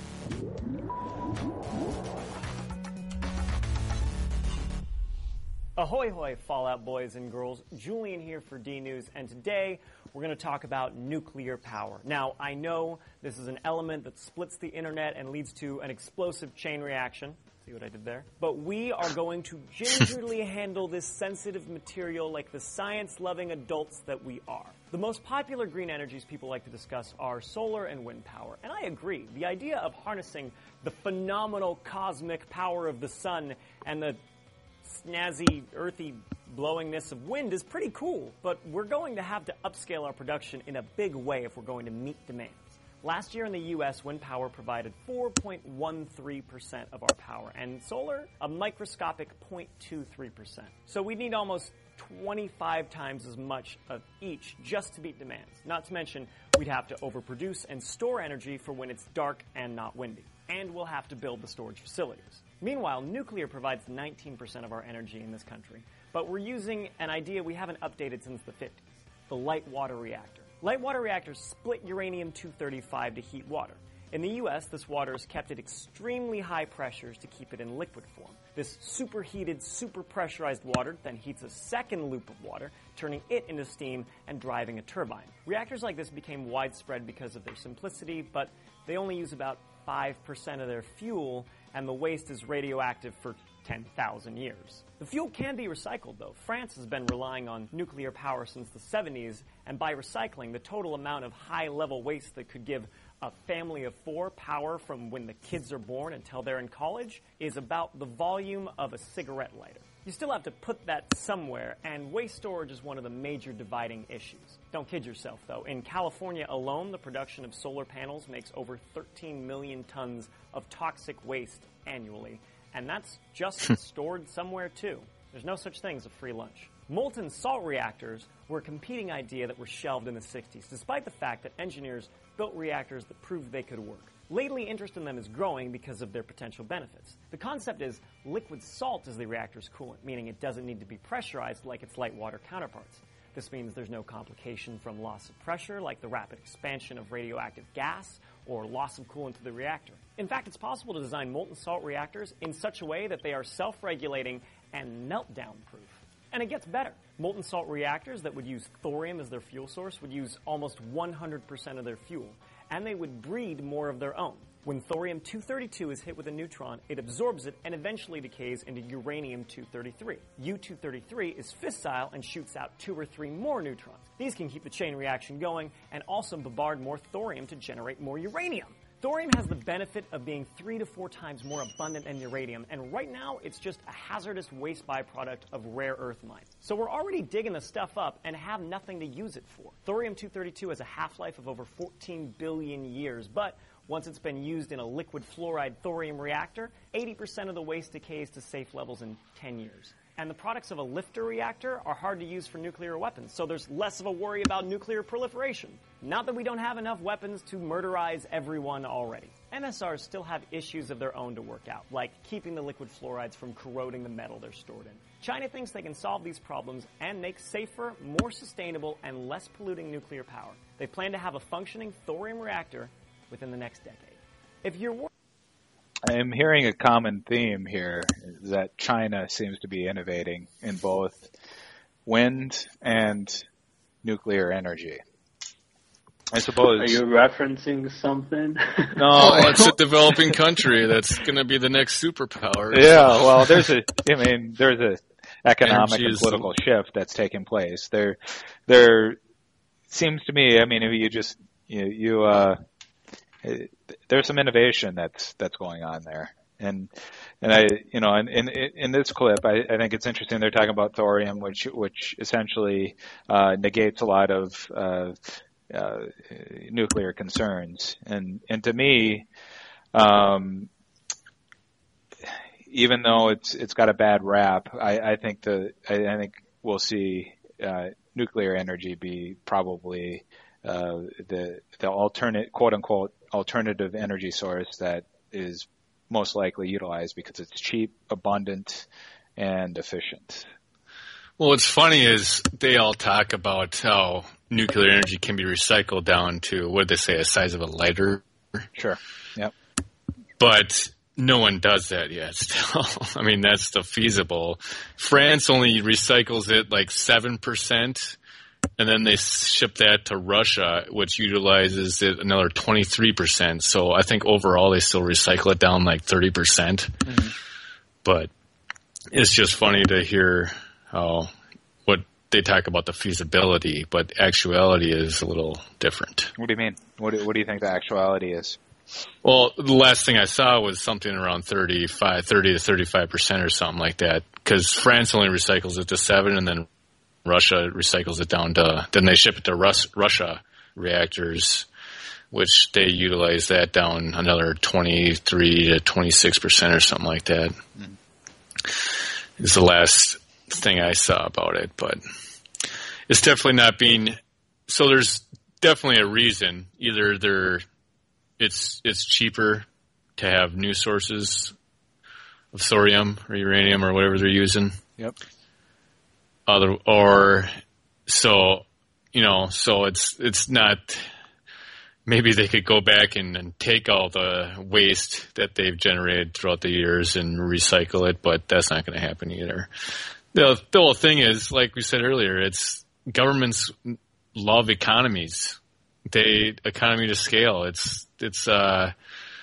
Ahoy hoy, Fallout boys and girls. Julian here for D News, and today we're going to talk about nuclear power. Now, I know this is an element that splits the internet and leads to an explosive chain reaction. See what I did there? But we are going to gingerly handle this sensitive material like the science-loving adults that we are. The most popular green energies people like to discuss are solar and wind power. And I agree. The idea of harnessing the phenomenal cosmic power of the sun and the snazzy, earthy blowingness of wind is pretty cool. But we're going to have to upscale our production in a big way if we're going to meet demands. Last year in the U S, wind power provided four point one three percent of our power, and solar, a microscopic zero point two three percent. So we need almost twenty-five times as much of each just to meet demands. Not to mention, we'd have to overproduce and store energy for when it's dark and not windy. And we'll have to build the storage facilities. Meanwhile, nuclear provides nineteen percent of our energy in this country, but we're using an idea we haven't updated since the fifties, the light water reactor. Light water reactors split uranium two thirty-five to heat water. In the U S, this water is kept at extremely high pressures to keep it in liquid form. This superheated, super pressurized water then heats a second loop of water, turning it into steam and driving a turbine. Reactors like this became widespread because of their simplicity, but they only use about five percent of their fuel, and the waste is radioactive for ten thousand years. The fuel can be recycled, though. France has been relying on nuclear power since the seventies, and by recycling, the total amount of high-level waste that could give a family of four power from when the kids are born until they're in college is about the volume of a cigarette lighter. You still have to put that somewhere, and waste storage is one of the major dividing issues. Don't kid yourself, though. In California alone, the production of solar panels makes over thirteen million tons of toxic waste annually, and that's just stored somewhere, too. There's no such thing as a free lunch. Molten salt reactors were a competing idea that were shelved in the sixties, despite the fact that engineers built reactors that proved they could work. Lately, interest in them is growing because of their potential benefits. The concept is liquid salt is the reactor's coolant, meaning it doesn't need to be pressurized like its light water counterparts. This means there's no complication from loss of pressure, like the rapid expansion of radioactive gas, or loss of coolant to the reactor. In fact, it's possible to design molten salt reactors in such a way that they are self-regulating and meltdown-proof. And it gets better. Molten salt reactors that would use thorium as their fuel source would use almost one hundred percent of their fuel, and they would breed more of their own. When thorium two thirty-two is hit with a neutron, it absorbs it and eventually decays into uranium two thirty-three. U two thirty-three is fissile and shoots out two or three more neutrons. These can keep the chain reaction going and also bombard more thorium to generate more uranium. Thorium has the benefit of being three to four times more abundant than uranium, and right now it's just a hazardous waste byproduct of rare earth mines. So we're already digging the stuff up and have nothing to use it for. Thorium two thirty-two has a half-life of over fourteen billion years, but once it's been used in a liquid fluoride thorium reactor, eighty percent of the waste decays to safe levels in ten years. And the products of a lifter reactor are hard to use for nuclear weapons, so there's less of a worry about nuclear proliferation. Not that we don't have enough weapons to murderize everyone already. M S Rs still have issues of their own to work out, like keeping the liquid fluorides from corroding the metal they're stored in. China thinks they can solve these problems and make safer, more sustainable, and less polluting nuclear power. They plan to have a functioning thorium reactor within the next decade. If you're wor-
I'm hearing a common theme here, is that China seems to be innovating in both wind and nuclear energy. I suppose.
Are you referencing something?
No,
oh, it's a developing country that's going to be the next superpower.
Yeah, well, there's a, I mean, there's a economic
Energy
and
is
political shift that's taking place. There, there seems to me, I mean, if you just, you, you uh, there's some innovation that's that's going on there, and and I, you know, in in, in this clip, I, I think it's interesting. They're talking about thorium, which which essentially uh, negates a lot of uh, uh, nuclear concerns, and and to me, um, even though it's it's got a bad rap, I, I think the I, I think we'll see uh, nuclear energy be probably uh, the the alternate quote unquote alternative energy source that is most likely utilized because it's cheap, abundant, and efficient.
Well, what's funny is they all talk about how nuclear energy can be recycled down to, what did they say, a size of a lighter?
Sure. Yep.
But no one does that yet still. I mean, that's the feasible. France only recycles it like seven percent. And then they ship that to Russia, which utilizes it another twenty-three percent. So I think overall they still recycle it down like thirty percent. Mm-hmm. But it's just funny to hear how what they talk about the feasibility, but actuality is a little different.
What do you mean? What do, what do you think the actuality is?
Well, the last thing I saw was something around thirty-five, thirty to thirty-five percent or something like that, because France only recycles it to seven, and then Russia recycles it down to, then they ship it to Rus- Russia reactors, which they utilize that down another twenty-three to twenty-six percent or something like that. Mm. Is the last thing I saw about it, but it's definitely not being, so there's definitely a reason. Either they're, it's, it's cheaper to have new sources of thorium or uranium or whatever they're using.
Yep.
Other or so you know so it's it's not, maybe they could go back and, and take all the waste that they've generated throughout the years and recycle it, but that's not going to happen either. The, the whole thing is, like we said earlier, it's governments love economies. They economy to scale. It's it's uh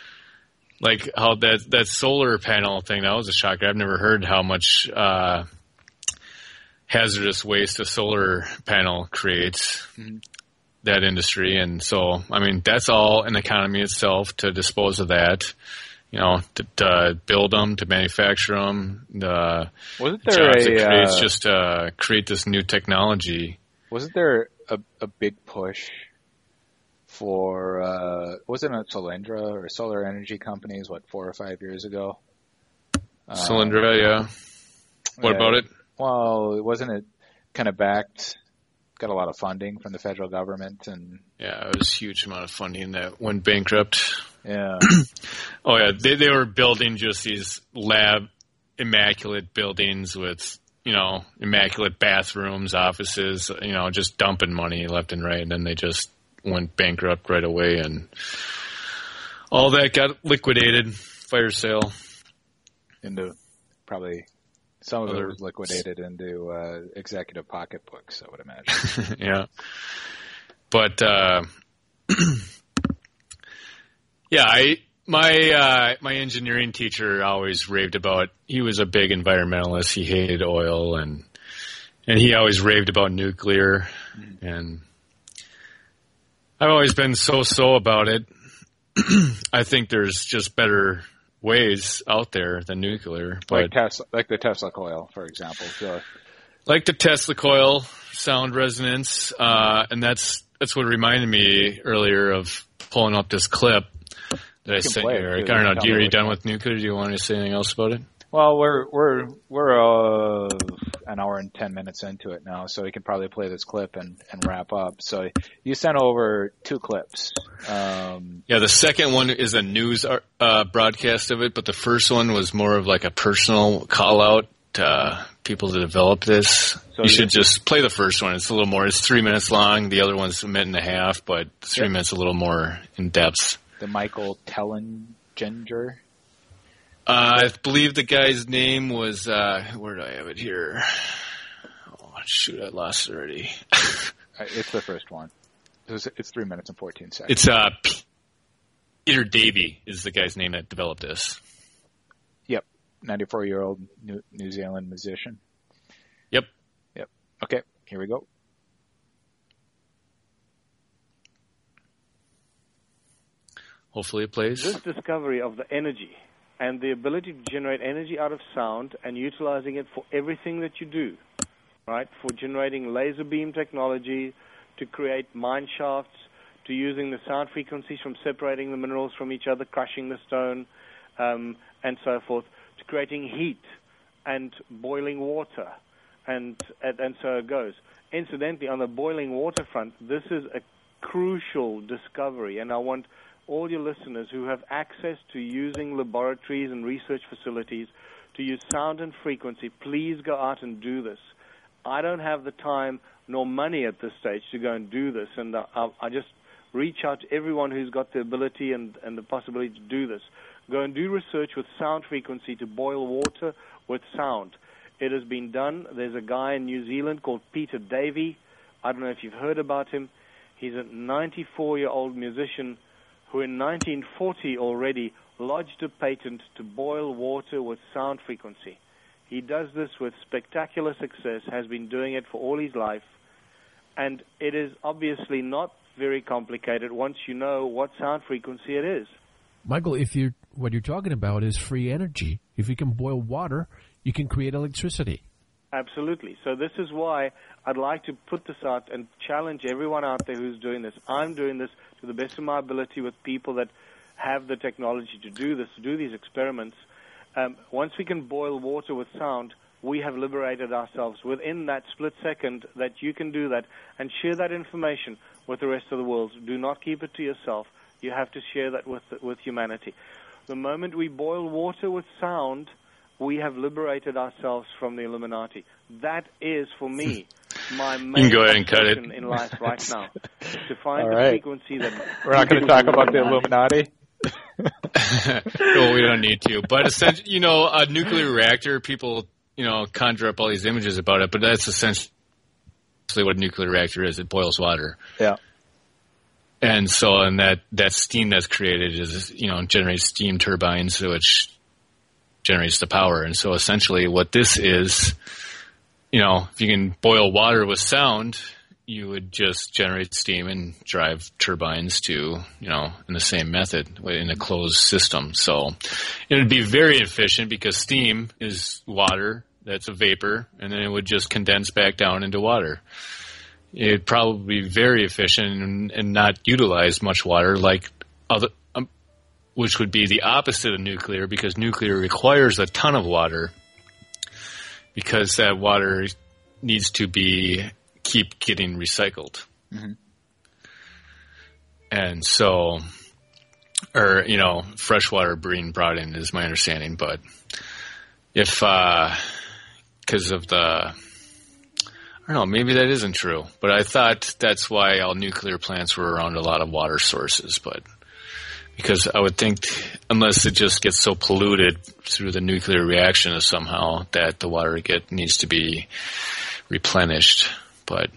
like how that that solar panel thing, that was a shocker. I've never heard how much uh hazardous waste a solar panel creates. Mm-hmm. that industry. And so, I mean, that's all an economy itself to dispose of that, you know, to, to build them, to manufacture them, the
Wasn't there
jobs
a,
it creates
uh,
just to create this new technology.
Wasn't there a, a big push for, uh, wasn't it Solyndra or solar energy companies, what, four or five years ago?
Solyndra, um, yeah. What
yeah,
about it?
Well, wasn't it kind of backed, got a lot of funding from the federal government? And
yeah, it was a huge amount of funding that went bankrupt.
Yeah.
Oh, yeah, they, they were building just these lab, immaculate buildings with, you know, immaculate bathrooms, offices, you know, just dumping money left and right, and then they just went bankrupt right away, and all that got liquidated, fire sale.
Into probably some of
Other,
it was liquidated into uh, executive pocketbooks, I would imagine.
Yeah. But, uh, yeah, I my uh, my engineering teacher always raved about, he was a big environmentalist, he hated oil, and and he always raved about nuclear, mm-hmm. and I've always been so-so about it. I think there's just better ways out there than nuclear. But
like Tesla, like the Tesla coil, for example. So,
like the Tesla coil, sound resonance, uh, and that's that's what reminded me earlier of pulling up this clip that I sent you, Eric. I don't know. Do you, are you done with nuclear? Do you want to say anything else about it?
Well, we're we're we're uh, an hour and ten minutes into it now, so we can probably play this clip and, and wrap up. So you sent over two clips. Um,
yeah, the second one is a news uh, broadcast of it, but the first one was more of like a personal call out to uh, people to develop this. So you should just play the first one. It's a little more. It's three minutes long. The other one's a minute and a half, but three yep. minutes a little more in depth.
The Michael Tellinger.
Uh, I believe the guy's name was, uh, where do I have it here? Oh, shoot, I lost it already.
It's the first one. It was, it's three minutes and fourteen seconds.
It's uh, Peter Davey is the guy's name that developed this.
Yep, ninety-four-year-old New, New Zealand musician.
Yep.
Yep. Okay, here we go.
Hopefully it plays.
This discovery of the energy and the ability to generate energy out of sound and utilizing it for everything that you do, right? For generating laser beam technology, to create mine shafts, to using the sound frequencies from separating the minerals from each other, crushing the stone, um, and so forth, to creating heat and boiling water, and, and and so it goes. Incidentally, on the boiling water front, this is a crucial discovery, and I want all your listeners who have access to using laboratories and research facilities to use sound and frequency, please go out and do this. I don't have the time nor money at this stage to go and do this, and I, I just reach out to everyone who's got the ability and, and the possibility to do this. Go and do research with sound frequency to boil water with sound. It has been done. There's a guy in New Zealand called Peter Davey. I don't know if you've heard about him. He's a ninety-four-year-old musician who in nineteen forty already lodged a patent to boil water with sound frequency. He does this with spectacular success, has been doing it for all his life, and it is obviously not very complicated once you know what sound frequency it is.
Michael, if you what you're talking about is free energy. If you can boil water, you can create electricity.
Absolutely. So this is why I'd like to put this out and challenge everyone out there who's doing this. I'm doing this to the best of my ability with people that have the technology to do this, to do these experiments. Um, once we can boil water with sound, we have liberated ourselves within that split second that you can do that and share that information with the rest of the world. Do not keep it to yourself. You have to share that with with humanity. The moment we boil water with sound, we have liberated ourselves from the Illuminati. That is, for me, my main
go ahead and cut it.
in life right now. To find
All
the
right.
frequency that...
We're not going to talk about the Illuminati.
No, we don't need to. But essentially, you know, a nuclear reactor, people, you know, conjure up all these images about it, but that's essentially what a nuclear reactor is. It boils water.
Yeah.
And so, and that, that steam that's created is, you know, generates steam turbines, which generates the power. And so essentially what this is, you know, if you can boil water with sound, you would just generate steam and drive turbines to, you know, in the same method in a closed system. So it would be very efficient because steam is water that's a vapor, and then it would just condense back down into water. It'd probably be very efficient and, and not utilize much water, like other, um, which would be the opposite of nuclear, because nuclear requires a ton of water because that water needs to be keep getting recycled.
Mm-hmm.
And so, or, you know, freshwater being brought in is my understanding, but if, uh, because of the, I don't know, maybe that isn't true, but I thought that's why all nuclear plants were around a lot of water sources, but because I would think unless it just gets so polluted through the nuclear reaction somehow that the water get needs to be replenished. But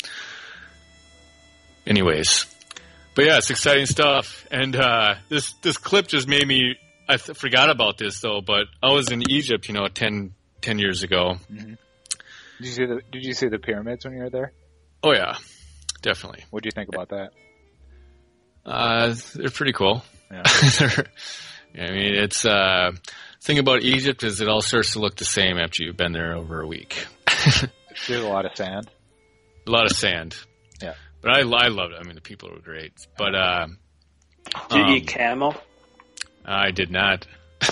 anyways, but yeah, it's exciting stuff. And uh, this this clip just made me, I th- forgot about this though, but I was in Egypt, you know, ten, ten years ago.
Mm-hmm. Did you see the Did you see the pyramids when you were there?
Oh yeah, definitely.
What do you think about that?
Uh, they're pretty cool.
Yeah.
I mean, it's uh, the thing about Egypt is it all starts to look the same after you've been there over a week.
There's a lot of sand.
A lot of sand.
Yeah.
But I, I loved it. I mean, the people were great. But, uh...
Did you
um,
eat camel?
I did not.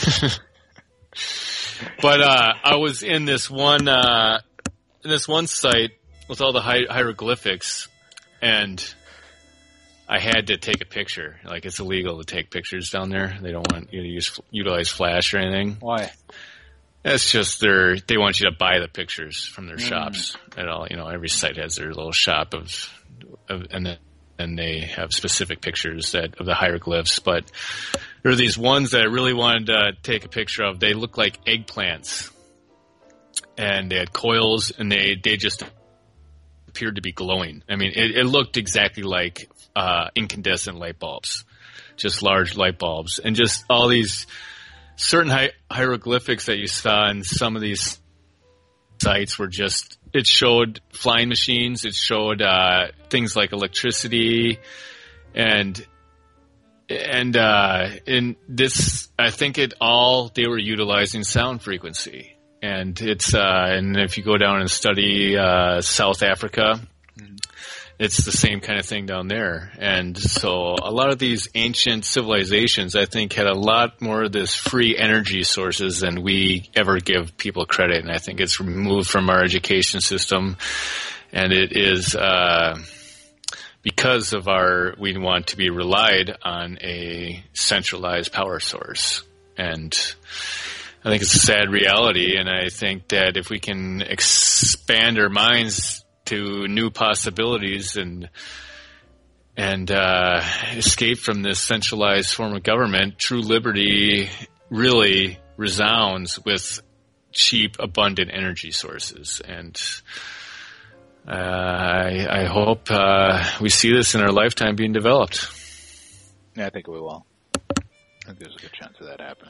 But, uh, I was in this one, uh, in this one site with all the hi- hieroglyphics, and I had to take a picture. Like, it's illegal to take pictures down there. They don't want you to use, utilize flash or anything.
Why?
It's just their, they want you to buy the pictures from their
Mm.
shops at all. You know, every site has their little shop of, of and then and they have specific pictures that of the hieroglyphs. But there are these ones that I really wanted to take a picture of. They look like eggplants, and they had coils, and they they just appeared to be glowing. I mean, it, it looked exactly like uh, incandescent light bulbs, just large light bulbs, and just all these certain hi- hieroglyphics that you saw in some of these sites were just, it showed flying machines, it showed uh, things like electricity, and and uh, in this, I think it all, they were utilizing sound frequency. And it's, uh, and if you go down and study uh, South Africa, it's the same kind of thing down there. And so a lot of these ancient civilizations, I think, had a lot more of this free energy sources than we ever give people credit. And I think it's removed from our education system. And it is uh, because of our, we want to be relied on a centralized power source. And I think it's a sad reality. And I think that if we can expand our minds to new possibilities and and uh, escape from this centralized form of government, true liberty really resounds with cheap, abundant energy sources. And uh, I, I hope uh, we see this in our lifetime being developed.
Yeah, I think we will. I think there's a good chance of that happening.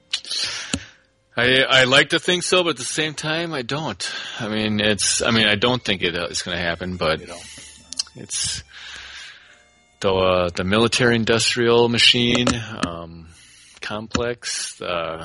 I I like to think so, but at the same time, I don't. I mean, it's. I mean, I don't think it, uh, it's going to happen, but it's the uh, the military-industrial machine um, complex. Uh,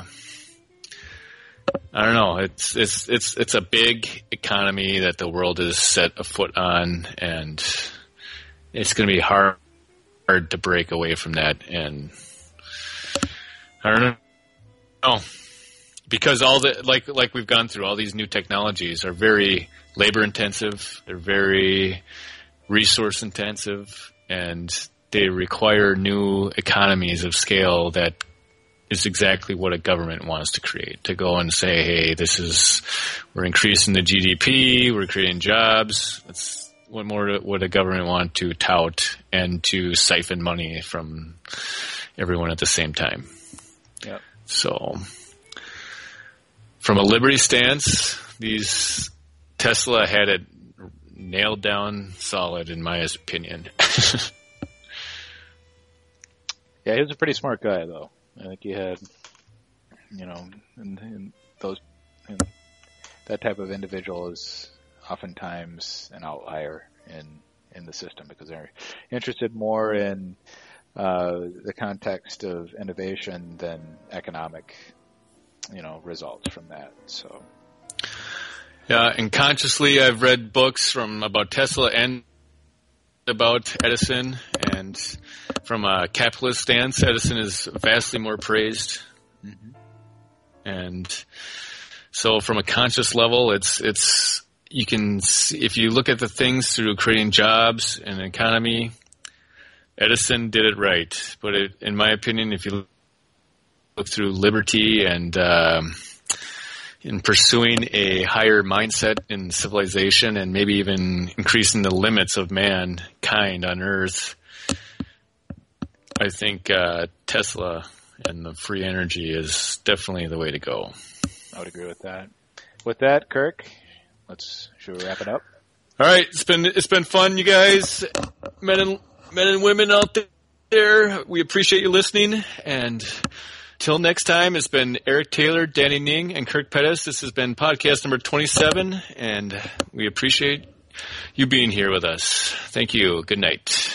I don't know. It's it's it's it's a big economy that the world is set a foot on, and it's going to be hard hard to break away from that. And I don't know. Because all the like like we've gone through, all these new technologies are very labor intensive, they're very resource intensive, and they require new economies of scale that is exactly what a government wants to create. To go and say, hey, this is, we're increasing the G D P, we're creating jobs. That's what more would a government want to tout and to siphon money from everyone at the same time.
Yep.
So from a liberty stance, these Tesla had it nailed down solid, in my opinion.
Yeah, he was a pretty smart guy, though. I think he had, you know, and, and those, and that type of individual is oftentimes an outlier in in the system because they're interested more in uh, the context of innovation than economic, you know, results from that. So.
Yeah, and consciously I've read books from about Tesla and about Edison, and from a capitalist stance, Edison is vastly more praised. Mm-hmm. And so from a conscious level, it's, it's, you can see, if you look at the things through creating jobs and an economy, Edison did it right. But it, in my opinion, if you look through liberty and, um, in pursuing a higher mindset in civilization and maybe even increasing the limits of mankind on Earth, I think uh, Tesla and the free energy is definitely the way to go.
I would agree with that. With that, Kirk, let's should we wrap it up?
All right, it's been it's been fun, you guys, men and men and women out there. We appreciate you listening, and till next time, it's been Eric Taylor, Danny Ning, and Kirk Pettis. This has been podcast number twenty-seven, and we appreciate you being here with us. Thank you. Good night.